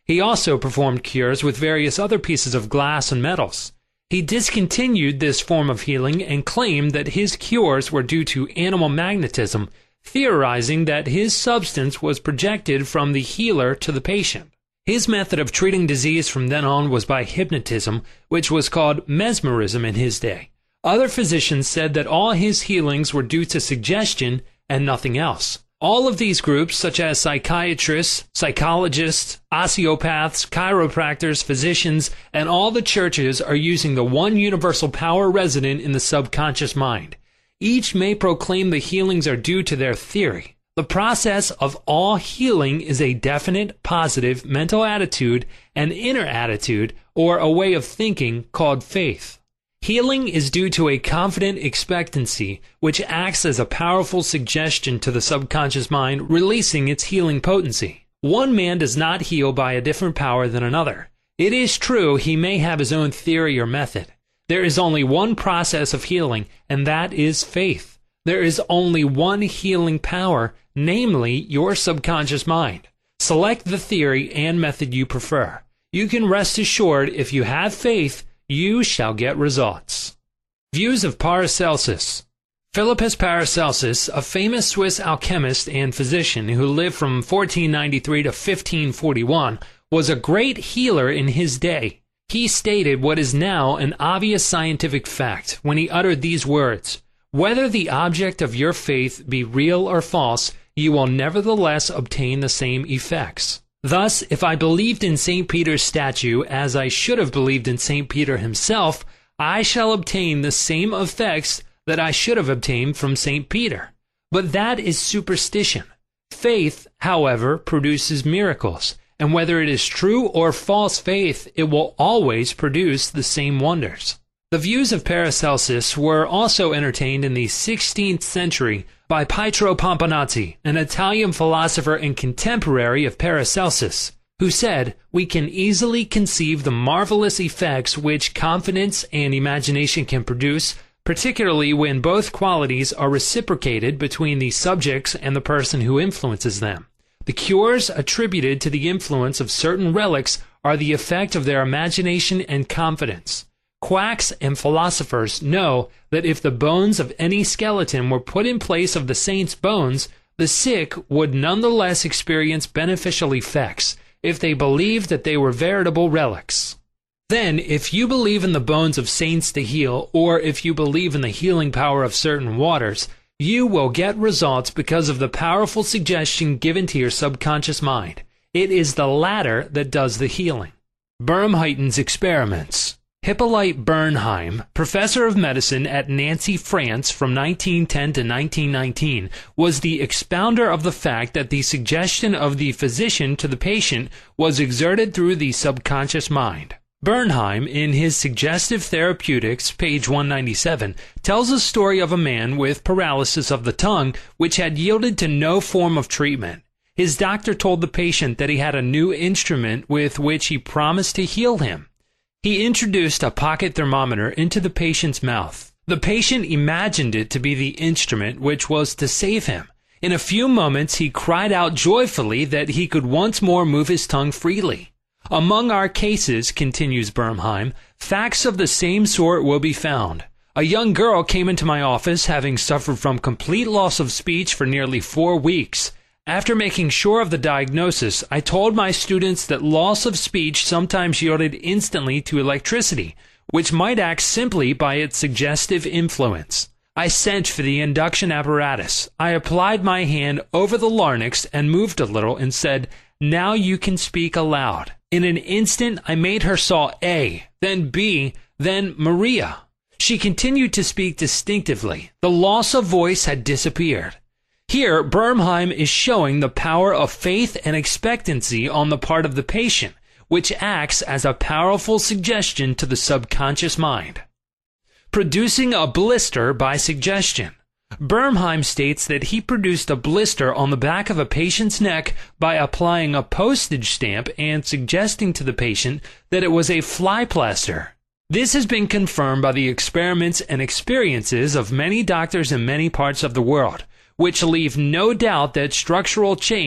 He also performed cures with various other pieces of glass and metals. He discontinued this form of healing and claimed that his cures were due to animal magnetism, theorizing that his substance was projected from the healer to the patient. His method of treating disease from then on was by hypnotism, which was called mesmerism in his day. Other physicians said that all his healings were due to suggestion and nothing else. All of these groups, such as psychiatrists, psychologists, osteopaths, chiropractors, physicians, and all the churches are using the one universal power resident in the subconscious mind. Each may proclaim the healings are due to their theory. The process of all healing is a definite, positive mental attitude, an inner attitude, or a way of thinking called faith. Healing is due to a confident expectancy, which acts as a powerful suggestion to the subconscious mind, releasing its healing potency. One man does not heal by a different power than another. It is true he may have his own theory or method. There is only one process of healing, and that is faith. There is only one healing power, namely your subconscious mind. Select the theory and method you prefer. You can rest assured if you have faith, you shall get results. Views of Paracelsus. Philippus Paracelsus, a famous Swiss alchemist and physician who lived from 1493 to 1541, was a great healer in his day. He stated what is now an obvious scientific fact when he uttered these words: "Whether the object of your faith be real or false, you will nevertheless obtain the same effects." Thus, if I believed in St. Peter's statue as I should have believed in St. Peter himself, I shall obtain the same effects that I should have obtained from St. Peter. But that is superstition. Faith, however, produces miracles, and whether it is true or false faith, it will always produce the same wonders. The views of Paracelsus were also entertained in the 16th century by Pietro Pomponazzi, an Italian philosopher and contemporary of Paracelsus, who said, "We can easily conceive the marvelous effects which confidence and imagination can produce, particularly when both qualities are reciprocated between the subjects and the person who influences them. The cures attributed to the influence of certain relics are the effect of their imagination and confidence. Quacks and philosophers know that if the bones of any skeleton were put in place of the saint's bones, the sick would nonetheless experience beneficial effects if they believed that they were veritable relics. Then, if you believe in the bones of saints to heal, or if you believe in the healing power of certain waters, you will get results because of the powerful suggestion given to your subconscious mind. It is the latter that does the healing." Bernheim's experiments. Hippolyte Bernheim, professor of medicine at Nancy, France from 1910 to 1919, was the expounder of the fact that the suggestion of the physician to the patient was exerted through the subconscious mind. Bernheim, in his Suggestive Therapeutics, page 197, tells a story of a man with paralysis of the tongue which had yielded to no form of treatment. His doctor told the patient that he had a new instrument with which he promised to heal him. He introduced a pocket thermometer into the patient's mouth. The patient imagined it to be the instrument which was to save him. In a few moments he cried out joyfully that he could once more move his tongue freely. "Among our cases," continues Bernheim, "facts of the same sort will be found. A young girl came into my office having suffered from complete loss of speech for nearly 4 weeks. After making sure of the diagnosis, I told my students that loss of speech sometimes yielded instantly to electricity, which might act simply by its suggestive influence. I sent for the induction apparatus. I applied my hand over the larynx and moved a little and said, 'Now you can speak aloud.' In an instant, I made her saw A, then B, then Maria. She continued to speak distinctively. The loss of voice had disappeared." Here, Bernheim is showing the power of faith and expectancy on the part of the patient, which acts as a powerful suggestion to the subconscious mind. Producing a blister by suggestion. Bernheim states that he produced a blister on the back of a patient's neck by applying a postage stamp and suggesting to the patient that it was a fly plaster. This has been confirmed by the experiments and experiences of many doctors in many parts of the world, which leave no doubt that structural change,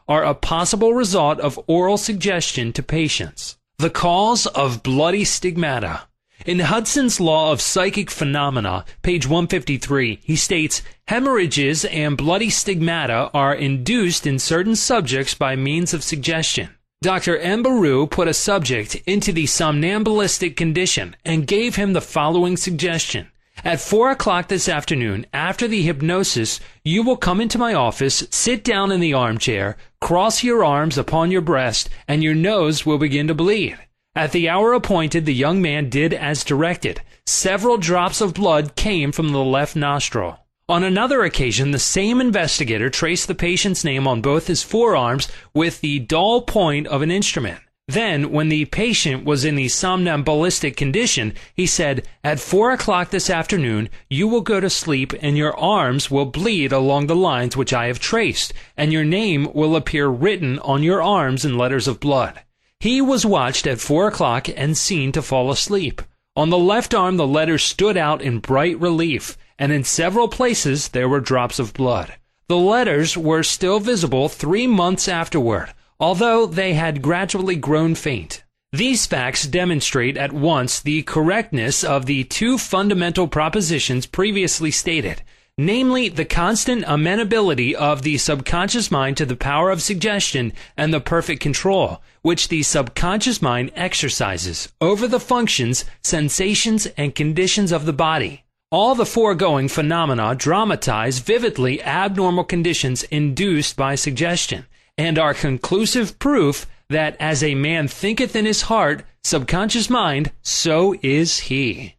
are a possible result of oral suggestion to patients. The cause of bloody stigmata. In Hudson's Law of Psychic Phenomena, page 153, he states, hemorrhages and bloody stigmata are induced in certain subjects by means of suggestion. Dr. Mbaru put a subject into the somnambulistic condition and gave him the following suggestion. At 4 o'clock this afternoon, after the hypnosis, you will come into my office, sit down in the armchair, cross your arms upon your breast, and your nose will begin to bleed. At the hour appointed, the young man did as directed. Several drops of blood came from the left nostril. On another occasion, the same investigator traced the patient's name on both his forearms with the dull point of an instrument. Then, when the patient was in the somnambulistic condition, he said, at 4 o'clock this afternoon, you will go to sleep and your arms will bleed along the lines which I have traced, and your name will appear written on your arms in letters of blood. He was watched at 4 o'clock and seen to fall asleep. On the left arm the letters stood out in bright relief, and in several places there were drops of blood. The letters were still visible 3 months afterward, although they had gradually grown faint. These facts demonstrate at once the correctness of the two fundamental propositions previously stated, namely the constant amenability of the subconscious mind to the power of suggestion and the perfect control which the subconscious mind exercises over the functions, sensations, and conditions of the body. All the foregoing phenomena dramatize vividly abnormal conditions induced by suggestion, and are conclusive proof that as a man thinketh in his heart, subconscious mind, so is he.